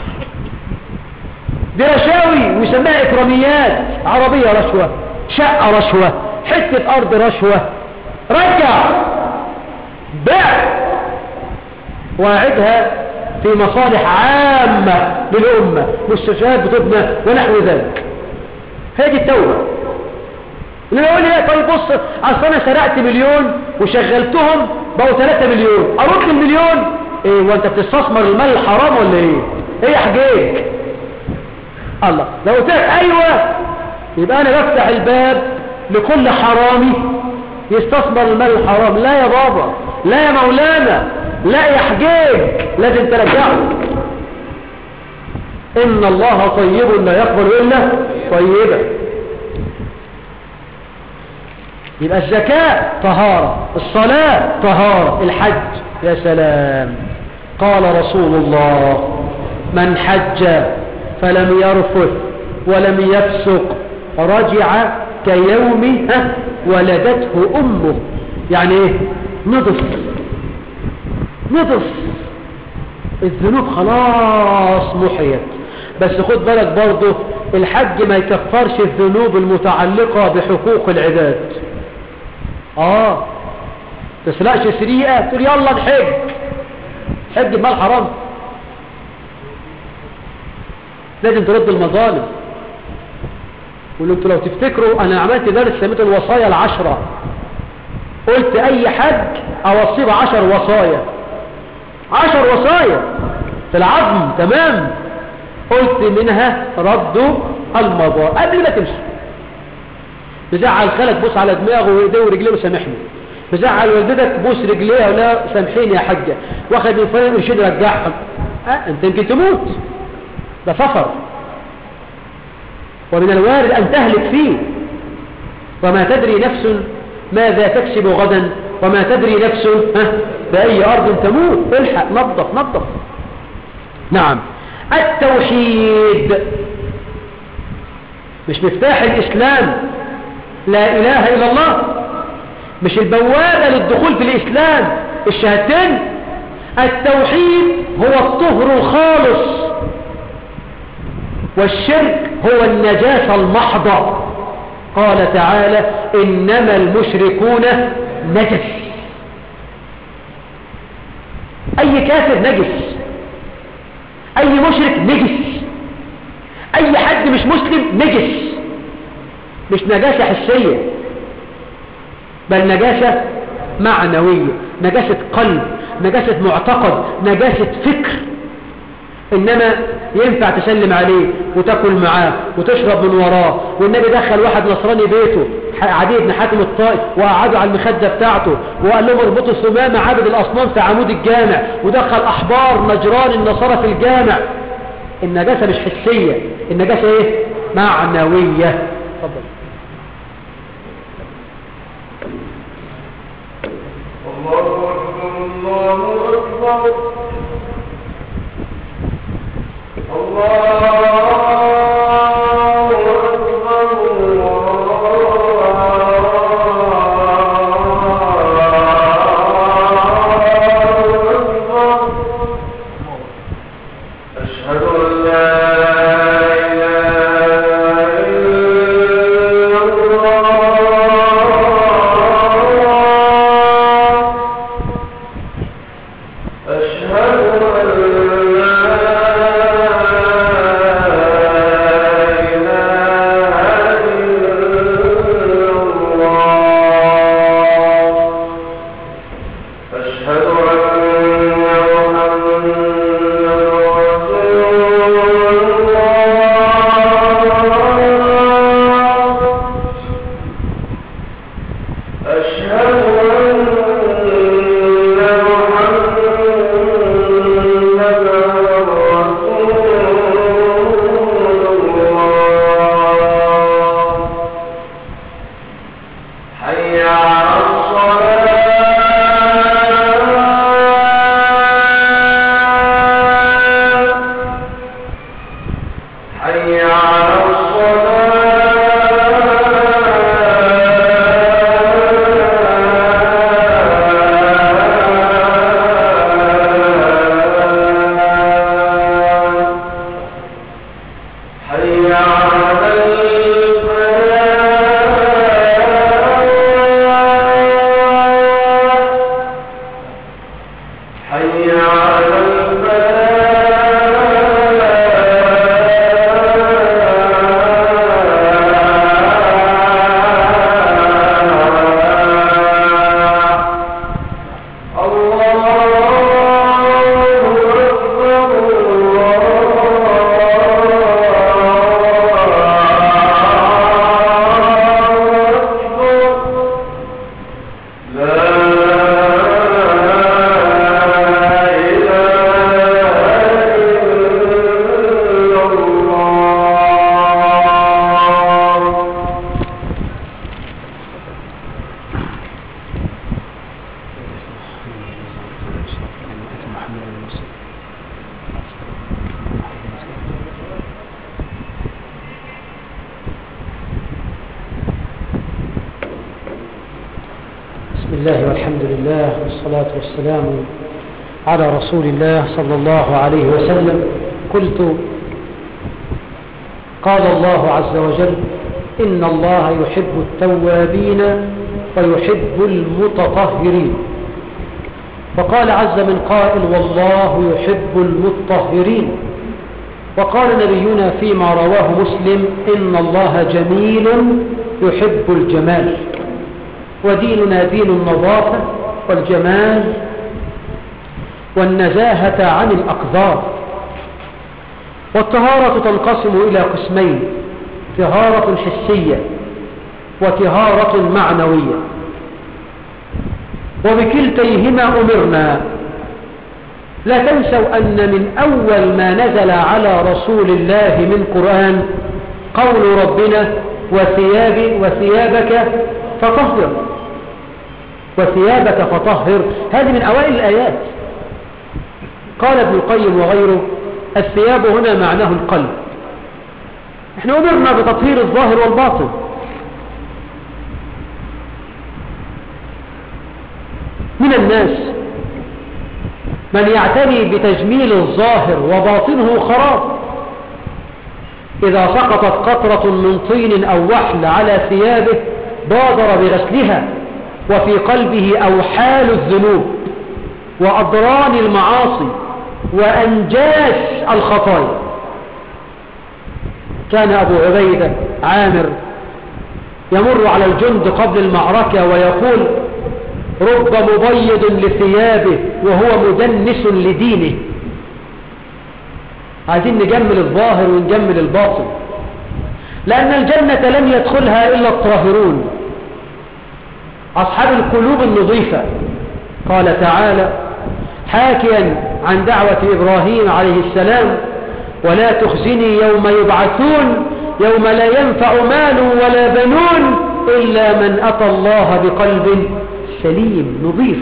دي رشاوي ويسميها إكراميات، عربية رشوة، شقة رشوة، حتة أرض رشوة، رجع بيع واعدها في مصالح عامة للأمة، مستشفيات بتبنى ونحو ذلك. هي دي التوبة. اللي يقول لي طيب بص اصل انا سرقت مليون وشغلتهم بقوا ثلاثة مليون، ارد المليون ايه وانت بتستثمر المال الحرام ولا ايه؟ ايه حجيك؟ الله لو قلت لك ايوه يبقى انا بفتح الباب لكل حرامي يستثمر المال الحرام. لا يا بابا، لا يا مولانا، لا يا حجيج، لازم ترجعه. ان الله طيب لا يقبل الا طيبا. يبقى الزكاة طهارة، الصلاة طهارة، الحج يا سلام. قال رسول الله من حج فلم يرفث ولم يفسق رجع كيوم ولدته أمه. يعني ايه؟ نضف نضف، الذنوب خلاص محيت. بس خد بالك برضه الحج ما يكفرش الذنوب المتعلقة بحقوق العباد. اه تسرقش سريقة تقول يلا نحج، حج بمال حرام، لازم ترد المظالم. قولوا انتوا لو تفتكروا انا عملت درس سميت الوصايا العشرة، قلت اي حج اوصيه بعشر وصايا، عشر وصايا في العظم تمام. قلت منها رد المظالم قبل ما تمشي. بزعل خالك بوس على دماغه وايديه ورجليه وسامحني، بزعل والدتك بوس رجليها ولا سامحيني يا حاجه، واخد من فلان قرشين رجعهم، اه انت يمكن تموت، ده سفر ومن الوارد ان تهلك فيه. وما تدري نفس ماذا تكسب غدا وما تدري نفس ها باي ارض تموت. الحق نظف نظف. نعم التوحيد مش مفتاح الاسلام، لا اله الا الله، مش البوابة للدخول في الاسلام الشهادتين. التوحيد هو الطهر الخالص، والشرك هو النجاسة المحضة. قال تعالى انما المشركون نجس. اي كافر نجس، اي مشرك نجس، اي حد مش مسلم نجس. مش نجاسة حسية بل نجاسة معنوية، نجاسة قلب، نجاسة معتقد، نجاسة فكر. انما ينفع تسلم عليه وتاكل معاه وتشرب من وراه. والنبي دخل واحد نصراني بيته عدي بن حاتم الطائي وقعدوا على المخدة بتاعته وقال لهم اربطوا ثمامة عابد الاصنام في عمود الجامع، ودخل احبار نجران النصارى في الجامع. النجاسة مش حسية، النجاسة ايه؟ معنوية. تفضل. الله أكبر الله أكبر الله أكبر الله بسم الله والحمد لله والصلاة والسلام على رسول الله صلى الله عليه وسلم. قلت قال الله عز وجل إن الله يحب التوابين ويحب المتطهرين. وقال عز من قائل والله يحب المطهرين. وقال نبينا فيما رواه مسلم إن الله جميل يحب الجمال. وديننا دين النظافة والجمال والنزاهة عن الأقذار. والطهارة تنقسم إلى قسمين: طهارة حسية وطهارة معنوية، وبكلتيهما أمرنا. لا تنسوا أن من أول ما نزل على رسول الله من قرآن قول ربنا وثياب وثيابك فطهر، وثيابك فطهر. هذه من أوائل الآيات. قال ابن القيم وغيره الثياب هنا معناه القلب. احنا أمرنا بتطهير الظاهر والباطن. من الناس من يعتني بتجميل الظاهر وباطنه خراب. إذا سقطت قطرة من طين أو وحل على ثيابه بادر بغسلها، وفي قلبه أوحال الذنوب وأضران المعاصي وأنجاس الخطايا. كان أبو عبيدة عامر يمر على الجند قبل المعركة ويقول رب مبيض لثيابه وهو مدنس لدينه. عايزين نجمل الظاهر ونجمل الباطن، لأن الجنة لم يدخلها إلا الطاهرون أصحاب القلوب النظيفة. قال تعالى حاكيا عن دعوة إبراهيم عليه السلام ولا تخزني يوم يبعثون يوم لا ينفع مال ولا بنون إلا من أتى الله بقلب سليم نظيف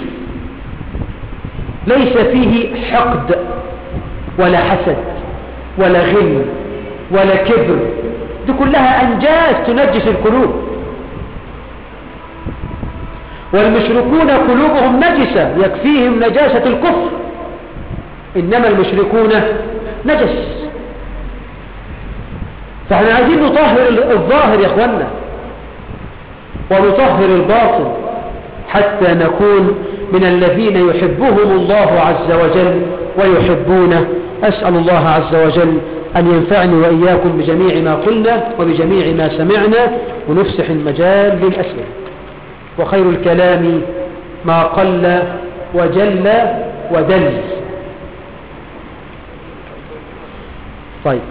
ليس فيه حقد ولا حسد ولا غل ولا كبر. دي كلها أنجاز تنجس القلوب. والمشركون قلوبهم نجسة يكفيهم نجاسة الكفر، إنما المشركون نجس. فاحنا عايزين نطهر الظاهر يا اخوانا ونطهر الباطن حتى نكون من الذين يحبهم الله عز وجل ويحبونه. أسأل الله عز وجل أن ينفعني وإياكم بجميع ما قلنا وبجميع ما سمعنا، ونفسح المجال للأسئلة. وخير الكلام ما قل وجل ودل. طيب،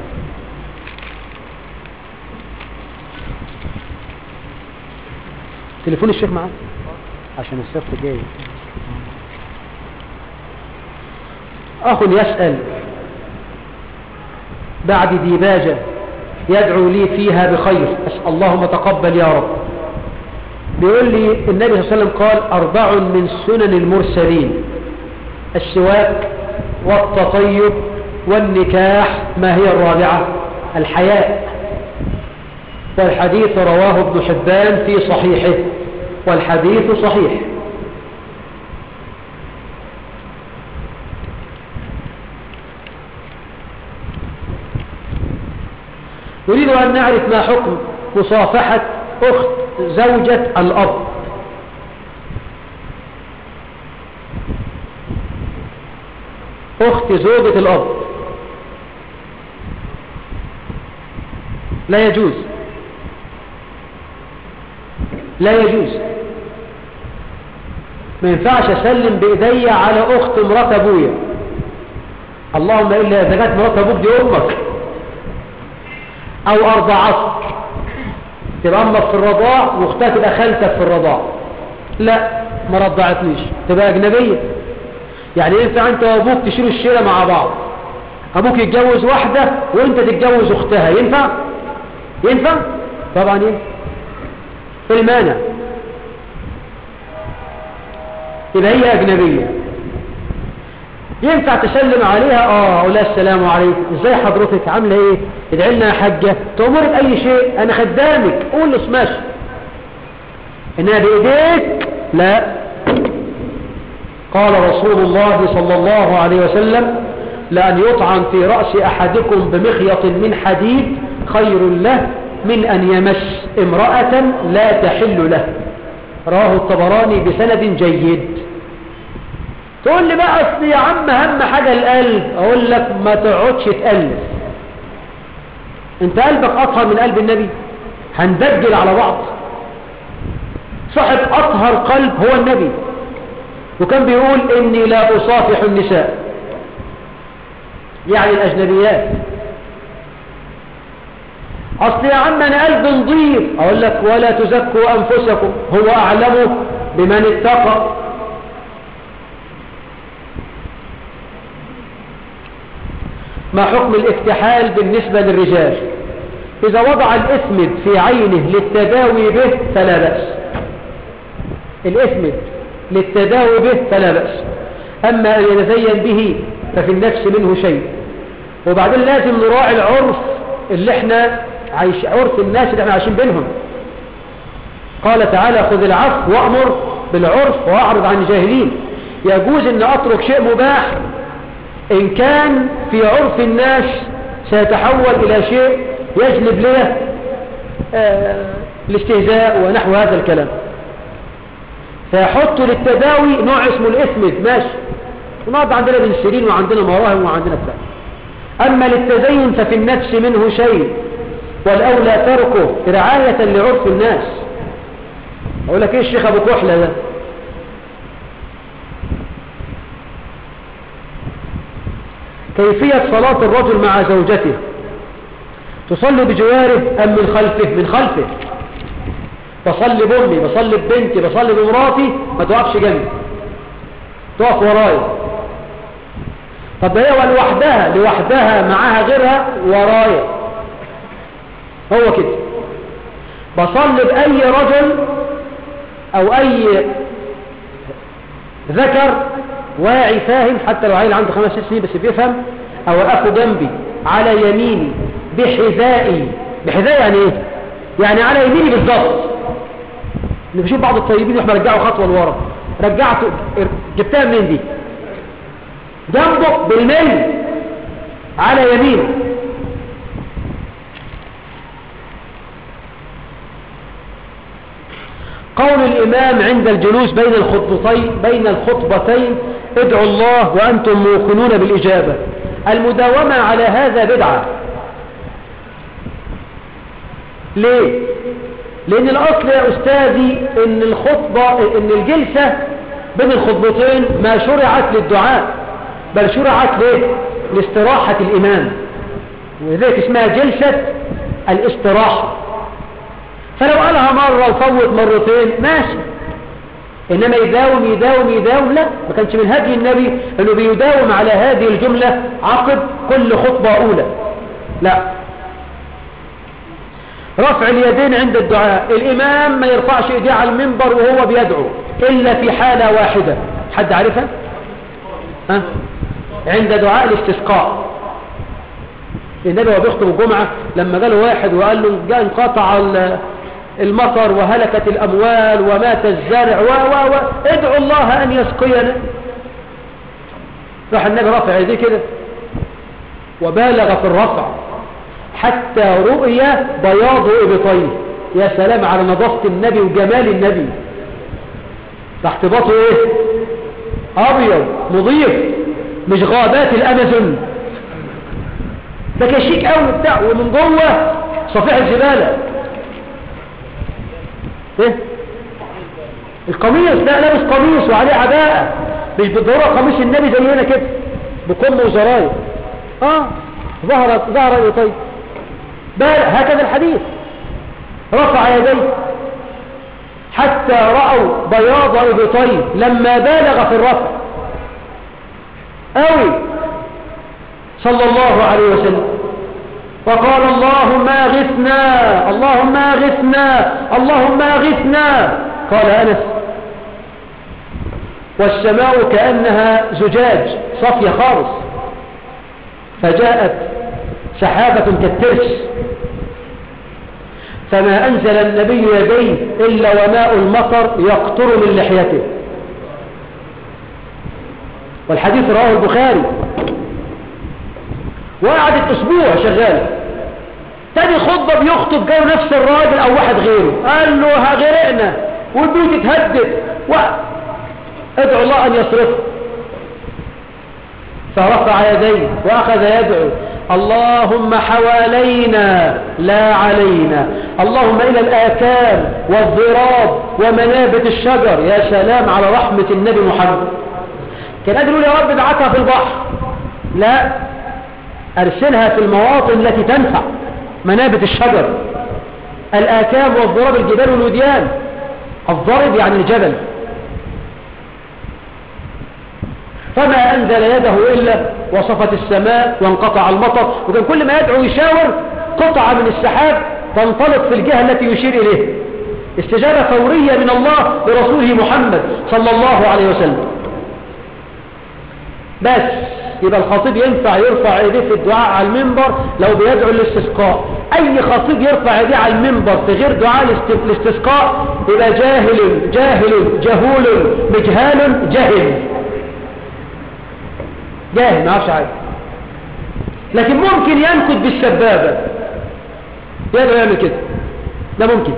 تليفون الشيخ معاه عشان السبت جاي. أخ يسأل بعد ديباجة يدعو لي فيها بخير، أسأل اللهم تقبل يا رب. بيقول لي النبي صلى الله عليه وسلم قال أربع من سنن المرسلين: السواك والتطيب والنكاح. ما هي الرابعة؟ الحياء. والحديث رواه ابن حبان في صحيحه، والحديث صحيح. نريد أن نعرف ما حكم مصافحة أخت زوجة الأب. أخت زوجة الأب لا يجوز، لا يجوز. ما ينفعش أسلم بإيدي على أخت مرات أبويا، اللهم إلا إذا كانت مرات أبوك دي أمك أو أرضعتك، تبقى أمك في الرضاع واختها تبقى خالتك في الرضاع. لا، ما رضعتنيش، تبقى أجنبية. يعني ينفع أنت وأبوك تشيلوا الشيلة مع بعض، أبوك يتجوز واحدة وأنت تتجوز أختها، ينفع؟ ينفع؟ طبعا ينفع. في المانع يبقى هي أجنبية. ينفع تسلم عليها؟ اه اقول لها السلام عليكم، ازاي حضرتك، عامله ايه، ادعي لنا يا حاجه، تأمرك باي شيء، انا خدامك، قول له سماش. انها بايديك لا. قال رسول الله صلى الله عليه وسلم: لأن يطعن في رأس أحدكم بمخيط من حديد خير له من أن يمس امرأة لا تحل له. رواه الطبراني بسند جيد. تقول لي بقى اصل يا عم اهم حاجة القلب، اقول لك ما تقعدش تألف. انت قلبك اطهر من قلب النبي؟ هندجل على بعض. صاحب اطهر قلب هو النبي، وكان بيقول اني لا اصافح النساء، يعني الاجنبيات. اصل يا عم انا قلب نظيف، اقول لك ولا تزكوا انفسكم هو اعلم بمن اتقى. ما حكم الاكتحال بالنسبة للرجال؟ إذا وضع الإثمد في عينه للتداوي به فلا بأس. الإثمد للتداوي به فلا بأس، أما أن يتزين به ففي النفس منه شيء. وبعدين لازم نراعي العرف اللي احنا عايش، عرف الناس اللي احنا عايشين بينهم. قال تعالى: خذ العفو وأمر بالعرف وأعرض عن الجاهلين. يجوز أن أترك شيء مباح إن كان في عرف الناس سيتحول إلى شيء يجلب له آه الاستهزاء ونحو هذا الكلام. فيحط للتداوي نوع اسمه الإثمد، ماشي، ونقعد عندنا بنسلين وعندنا مراهم وعندنا بتاع. أما للتزين ففي النفس منه شيء، والأولى تركه رعاية لعرف الناس. أقول لك إيه الشيخ أبو كحلة ده؟ كيفية صلاة الرجل مع زوجته؟ تصلي بجواره أم من خلفه؟ من خلفه. بصلي بأمي، بصلي ببنتي، بصلي بمراتي، ما توقفش جنبي، تقف ورايا. طب هي لوحدها لوحدها معاها غيرها ورايا، هو كده. بصلي بأي رجل أو أي ذكر واعي فاهم، حتى لو عيل عنده خمس ست سنين بس بيفهم، او اخو جنبي على يميني بحذائي. بحذائي يعني ايه؟ يعني على يميني بالضبط. اللي بشوف بعض الطيبين يروح مرجعوا خطوه لورا، رجعته، جبتها منين دي؟ جنبه بالميل على يمينه. قول الإمام عند الجلوس بين الخطبتين بين الخطبتين: ادعوا الله وأنتم موقنون بالإجابة. المداومة على هذا بدعة. ليه؟ لأن الأصل يا أستاذي إن الخطبة إن الجلسة بين الخطبتين ما شرعت للدعاء، بل شرعت ليه؟ لاستراحة الإمام، وذلك اسمها جلسة الاستراحة. فلو قالها مرة وفوت مرتين ماشي، إنما يداوم يداوم يداوم لا، ما كانش من هدي النبي أنه بيداوم على هذه الجملة عقب كل خطبة أولى، لا. رفع اليدين عند الدعاء، الإمام ما يرفعش إيديه على المنبر وهو بيدعو إلا في حالة واحدة، حد عارفها؟ ها؟ عند دعاء الاستسقاء. النبي هو بيخطب الجمعة لما قال واحد وقال له جاء انقطع المطر وهلكت الأموال ومات الزرع و و و ادعوا الله أن يسقينا، راح النبي رفع يديه كده وبالغ في الرفع حتى رؤي بياض إبطيه. يا سلام على نظافة النبي وجمال النبي، تحت بطه ايه؟ أبيض نظيف، مش غابات الأمازون، ده كشيك قوي بتاع، ومن جوه صفيح الزبالة. ايه القميص؟ لا، لابس قميص وعليه عباءة، مش بالضرورة قميص النبي زينا كده بكم وزراير، اه ظهرت ظهر الطيب هكذا الحديث. رفع يديه حتى رأوا بياض إبطيه لما بالغ في الرفع قوي صلى الله عليه وسلم، وقال اللهم اغثنا اللهم اغثنا اللهم اغثنا. قال أنس والسماء كأنها زجاج صافية خالص، فجاءت سحابة كالترس فما أنزل النبي يديه إلا وماء المطر يقطر من لحيته، والحديث رواه البخاري. وقعدت أسبوع شغال، تاني خطبة بيخطب جاي نفس الراجل أو واحد غيره، قال له هغرقنا والبيوت اتهدد و... ادعو الله أن يصرفه. فرفع يديه وأخذ يدعو: اللهم حوالينا لا علينا، اللهم إلى الآكام والضراب ومنابت الشجر. يا سلام على رحمة النبي محمد. كان أدروا يا رب ادعتها في البحر، لا، أرسلها في المواطن التي تنفع، منابت الشجر، الآكام والضراب، الجبال والوديان. الضرب يعني الجبل. فما أنزل يده إلا وصفت السماء وانقطع المطر، وكان كل ما يدعو يشاور قطعة من السحاب تنطلق في الجهة التي يشير إليه. استجابة فورية من الله لرسوله محمد صلى الله عليه وسلم. بس يبقى الخطيب ينفع يرفع يديه في الدعاء على المنبر لو بيدعو للاستسقاء. أي خطيب يرفع يديه على المنبر في غير دعاء الاستسقاء يبقى جاهل جاهل جهول مجهال جاهل جاهل ما عارفش حاجه. لكن ممكن ينكد بالسبابه، يدعو يعمل كده، ده ممكن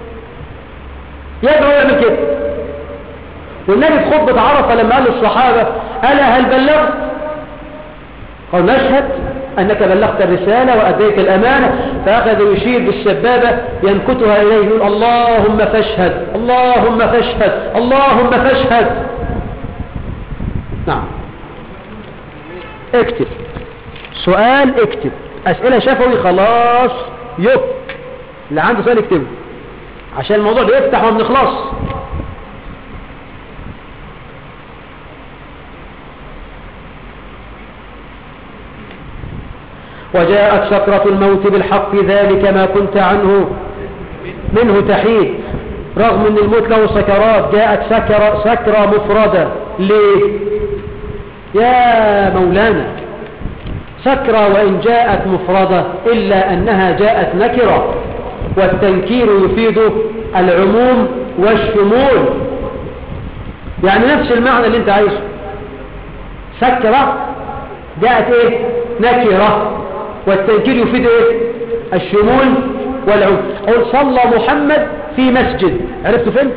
يدعو يعمل كده. والنبي في خطبه عرفه لما قال للصحابه: الا هل بلغت؟ قال: نشهد انك بلغت الرساله واديت الامانه. فاخذ يشير بالسبابه ينكتها اليه يقول: اللهم فاشهد، اللهم فاشهد، اللهم فاشهد. نعم. اكتب سؤال، اكتب اسئله شفوي خلاص، يك اللي عنده سؤال اكتبه عشان الموضوع بيفتح وما بنخلص. وجاءت سكرة الموت بالحق، ذلك ما كنت عنه منه تحيد. رغم ان الموت له سكرات، جاءت سكرة, سكرة مفردة. ليه يا مولانا؟ سكرة وإن جاءت مفردة إلا أنها جاءت نكرة، والتنكير يفيد العموم والشمول، يعني نفس المعنى اللي انت عايزه. سكرة جاءت ايه؟ نكرة، والتنكير يفيد ايه؟ الشمول والعموم. قل صلى محمد في مسجد، عرفتوا فين؟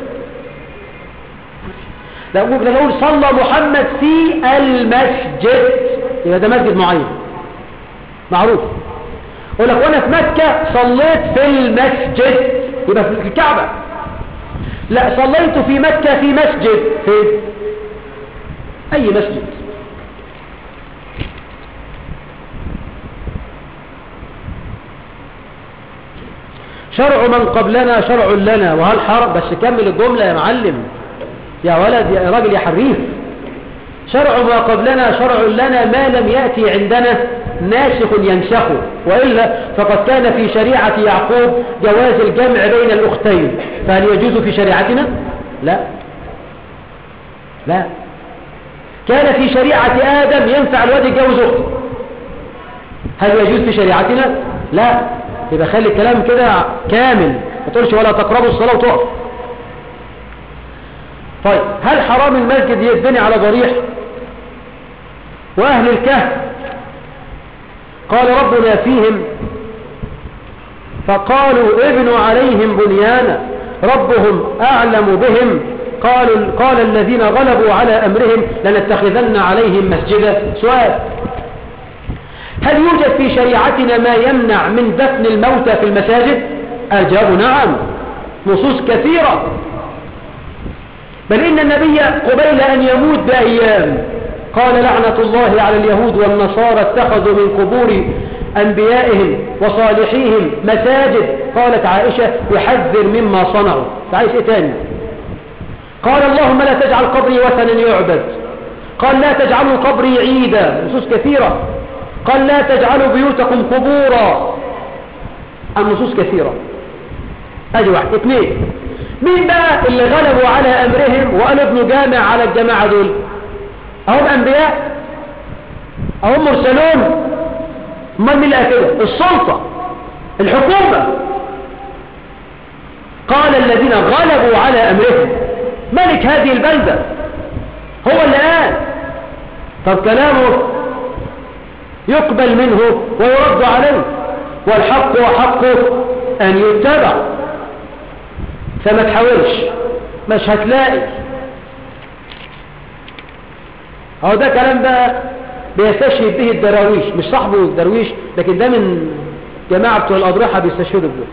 لا نقول صلى محمد في المسجد، يبقى ده مسجد معين معروف. اقول لك وانا في مكة صليت في المسجد، يبقى في الكعبة. لا، صليت في مكة في مسجد، في اي مسجد. شرع من قبلنا شرع لنا، وهل حرم؟ بس كمل الجملة يا معلم، يا ولد يا راجل يا حريف. شرع ما قبلنا شرع لنا ما لم يأتي عندنا ناسخ ينسخه، وإلا فقد كان في شريعة يعقوب جواز الجمع بين الأختين، فهل يجوز في شريعتنا؟ لا لا. كان في شريعة آدم ينفع الواد يتجوز أخته، هل يجوز في شريعتنا؟ لا. يبقى خلي الكلام كده كامل، ما تقولش ولا تقربوا الصلاة وتقف. طيب، هل حرام المسجد يتبني على ضريح؟ وأهل الكهف قال ربنا فيهم: فقالوا ابنوا عليهم بنيانا ربهم أعلم بهم، قالوا قال الذين غلبوا على أمرهم لنتخذن عليهم مسجدا. سؤال: هل يوجد في شريعتنا ما يمنع من دفن الموتى في المساجد؟ أجابوا نعم، نصوص كثيرة، بل إن النبي قبيل أن يموت بأيام قال: لعنة الله على اليهود والنصارى اتخذوا من قبور أنبيائهم وصالحيهم مساجد. قالت عائشة: يحذر مما صنعوا. فعايز إيه تاني؟ قال: اللهم لا تجعل قبري وثنا يعبد. قال: لا تجعلوا قبري عيدا. نصوص كثيرة. قال: لا تجعلوا بيوتكم قبورا. النصوص كثيرة. أدي واحد. اثنين: مين بقى اللي غلبوا على أمرهم وقالوا ابنوا جامع على الجماعة دول؟ أهم أنبياء، أهم مرسلون. من اللي كده؟ السلطة، الحكومة. قال الذين غلبوا على أمرهم، ملك هذه البلدة هو اللي قال. طب كلامه يقبل منه ويرد عليه، والحق وحقه أن يتبع. فما تحاولش، مش هتلاقي. هو ده كلام بقى بيستشهد به الدراويش، مش صاحبه الدرويش، لكن ده من جماعة بتوع الأضرحة بيستشهدوا به.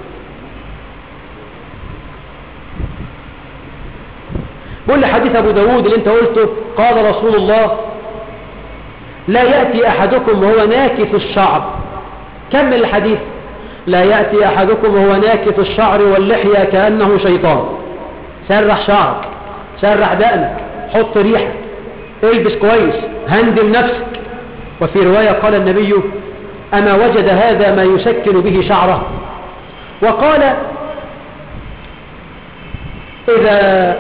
بقول لي حديث أبو داود اللي انت قلته، قال رسول الله لا يأتي أحدكم وهو ناكف الشعر. كمل الحديث. لا يأتي أحدكم وهو ناكف الشعر واللحية كأنه شيطان. سرح شعرك، سرح دقنك، حط ريحة، البس كويس، هندم نفسك. وفي رواية قال النبي أما وجد هذا ما يسكن به شعره. وقال إذا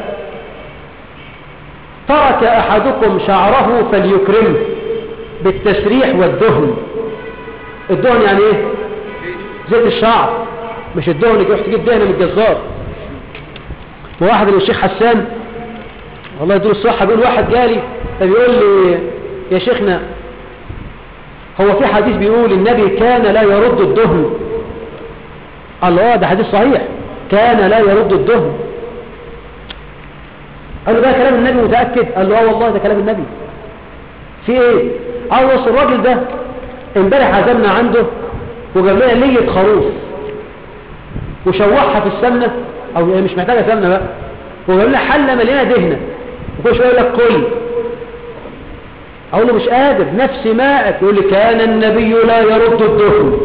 ترك أحدكم شعره فليكرمه بالتسريح والدهن. الدهن يعني ايه؟ زيت الشعر، مش الدهن اللي رحت تجيب دهن من الجزار. وواحد من الشيخ حسان والله يدور الصحة بيقول واحد جالي فبيقول لي يا شيخنا هو في حديث بيقول النبي كان لا يرد الدهن. قال له ده حديث صحيح، كان لا يرد الدهن. قال له ده كلام النبي متأكد؟ قال له اه والله ده كلام النبي. في ايه؟ قال له الراجل ده امبارح عزمنا عنده وجاب لنا لية خروف وشوحها في السمنة، او مش محتاجة سمنة بقى، وجاب لنا حلة مليانة دهنة وكل شوية يقول لك كل. اقول له مش قادر، نفسي ماءك. يقول لي كان النبي لا يرد الدهن.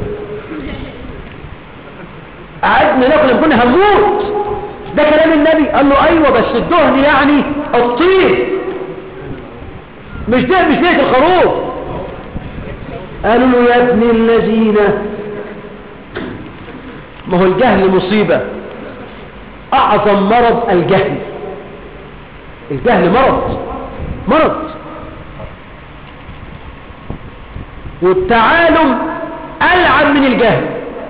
قعدنا ناكل كنا هنموت، ده كلام النبي. قال له ايوه بس الدهن يعني الطيب، مش ده مش ليه الخروف. قالوا له يا ابن الذين، ما هو الجهل مصيبة، اعظم مرض الجهل. الجهل مرض، مرض. والتعالم ألعن من الجهل.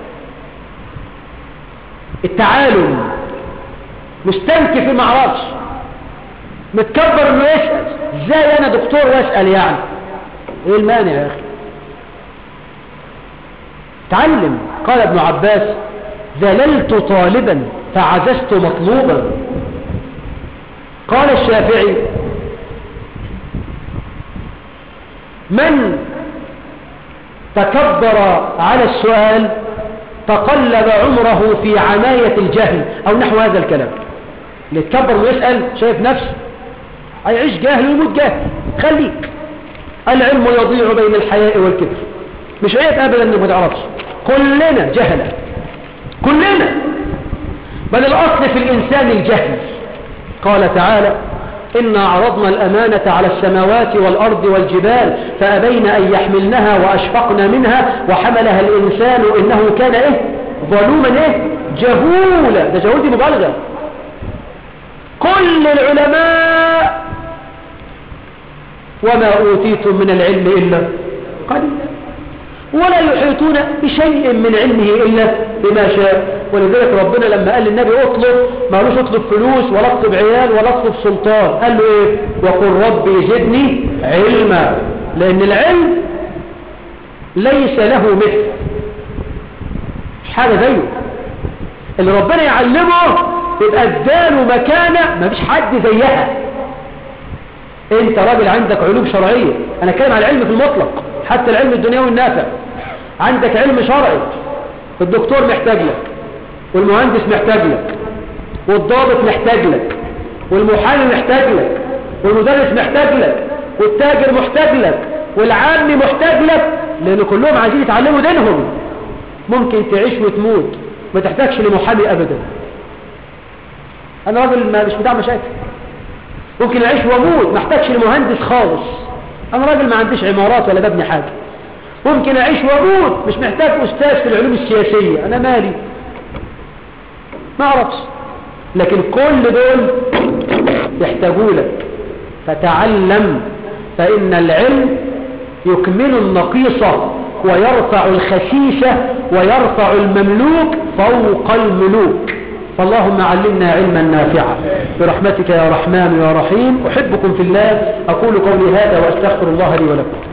التعالم مستنكف ما اعرفش، متكبر انه يسأل. ازاي انا دكتور واسأل يعني؟ ايه المانع يا اخي؟ تعلم. قال ابن عباس ذللت طالبا فعززت مطلوبا. قال الشافعي من تكبر على السؤال تقلب عمره في عناية الجهل، او نحو هذا الكلام. اللي يتكبر ويسأل شايف نفسه هيعيش جاهل ويموت جاهل. خليك، العلم يضيع بين الحياء والكبر. مش عيب ابدا انك ما تعرفش، كلنا جهلة، كلنا، بل الاصل في الانسان الجهل. قال تعالى إنا عرضنا الأمانة على السماوات والأرض والجبال فأبين أن يحملنها وأشفقن منها وحملها الإنسان إنه كان إيه؟ ظلوما إيه؟ جهولا. ده جهول دي مبالغة. كل العلماء وما أوتيتم من العلم إلا قليلا ولا يحيطون بشيء من علمه إلا بما شاء. ولذلك ربنا لما قال للنبي اطلب، ما قالوش اطلب فلوس ولا اطلب عيال ولا اطلب سلطان، قال له ايه؟ وقل ربي زدني علما. لأن العلم ليس له مثل، مش حاجة زيه. اللي ربنا يعلمه يبقى اداله مكانة ما فيش حد زيها. انت راجل عندك علوم شرعية، انا اتكلم على العلم في المطلق، حتى العلم الدنيوي النافع. عندك علم شرعي، الدكتور محتاج لك، والمهندس محتاج لك، والضابط محتاج لك، والمحامي محتاج لك، والمدرس محتاج لك، والتاجر محتاج لك، والعام محتاج لك، لأن كلهم عايزين يتعلموا دينهم. ممكن تعيش وتموت ما تحتاجش لمحامي أبدا. أنا راجل ما مش بتاع مشاكل، ممكن أعيش وأموت ما احتاجش لمهندس خالص. أنا راجل ما عنديش عمارات ولا ببني حاجة، ممكن أعيش وأموت مش محتاج أستاذ في العلوم السياسية. أنا مالي، ما أعرفش. لكن كل دول يحتاجوا لك، فتعلم، فإن العلم يكمل النقيصة ويرفع الخسيسة ويرفع المملوك فوق الملوك. فاللهم علمنا علما نافعا برحمتك يا رحمن يا رحيم. أحبكم في الله. أقول قولي هذا وأستغفر الله لي ولكم.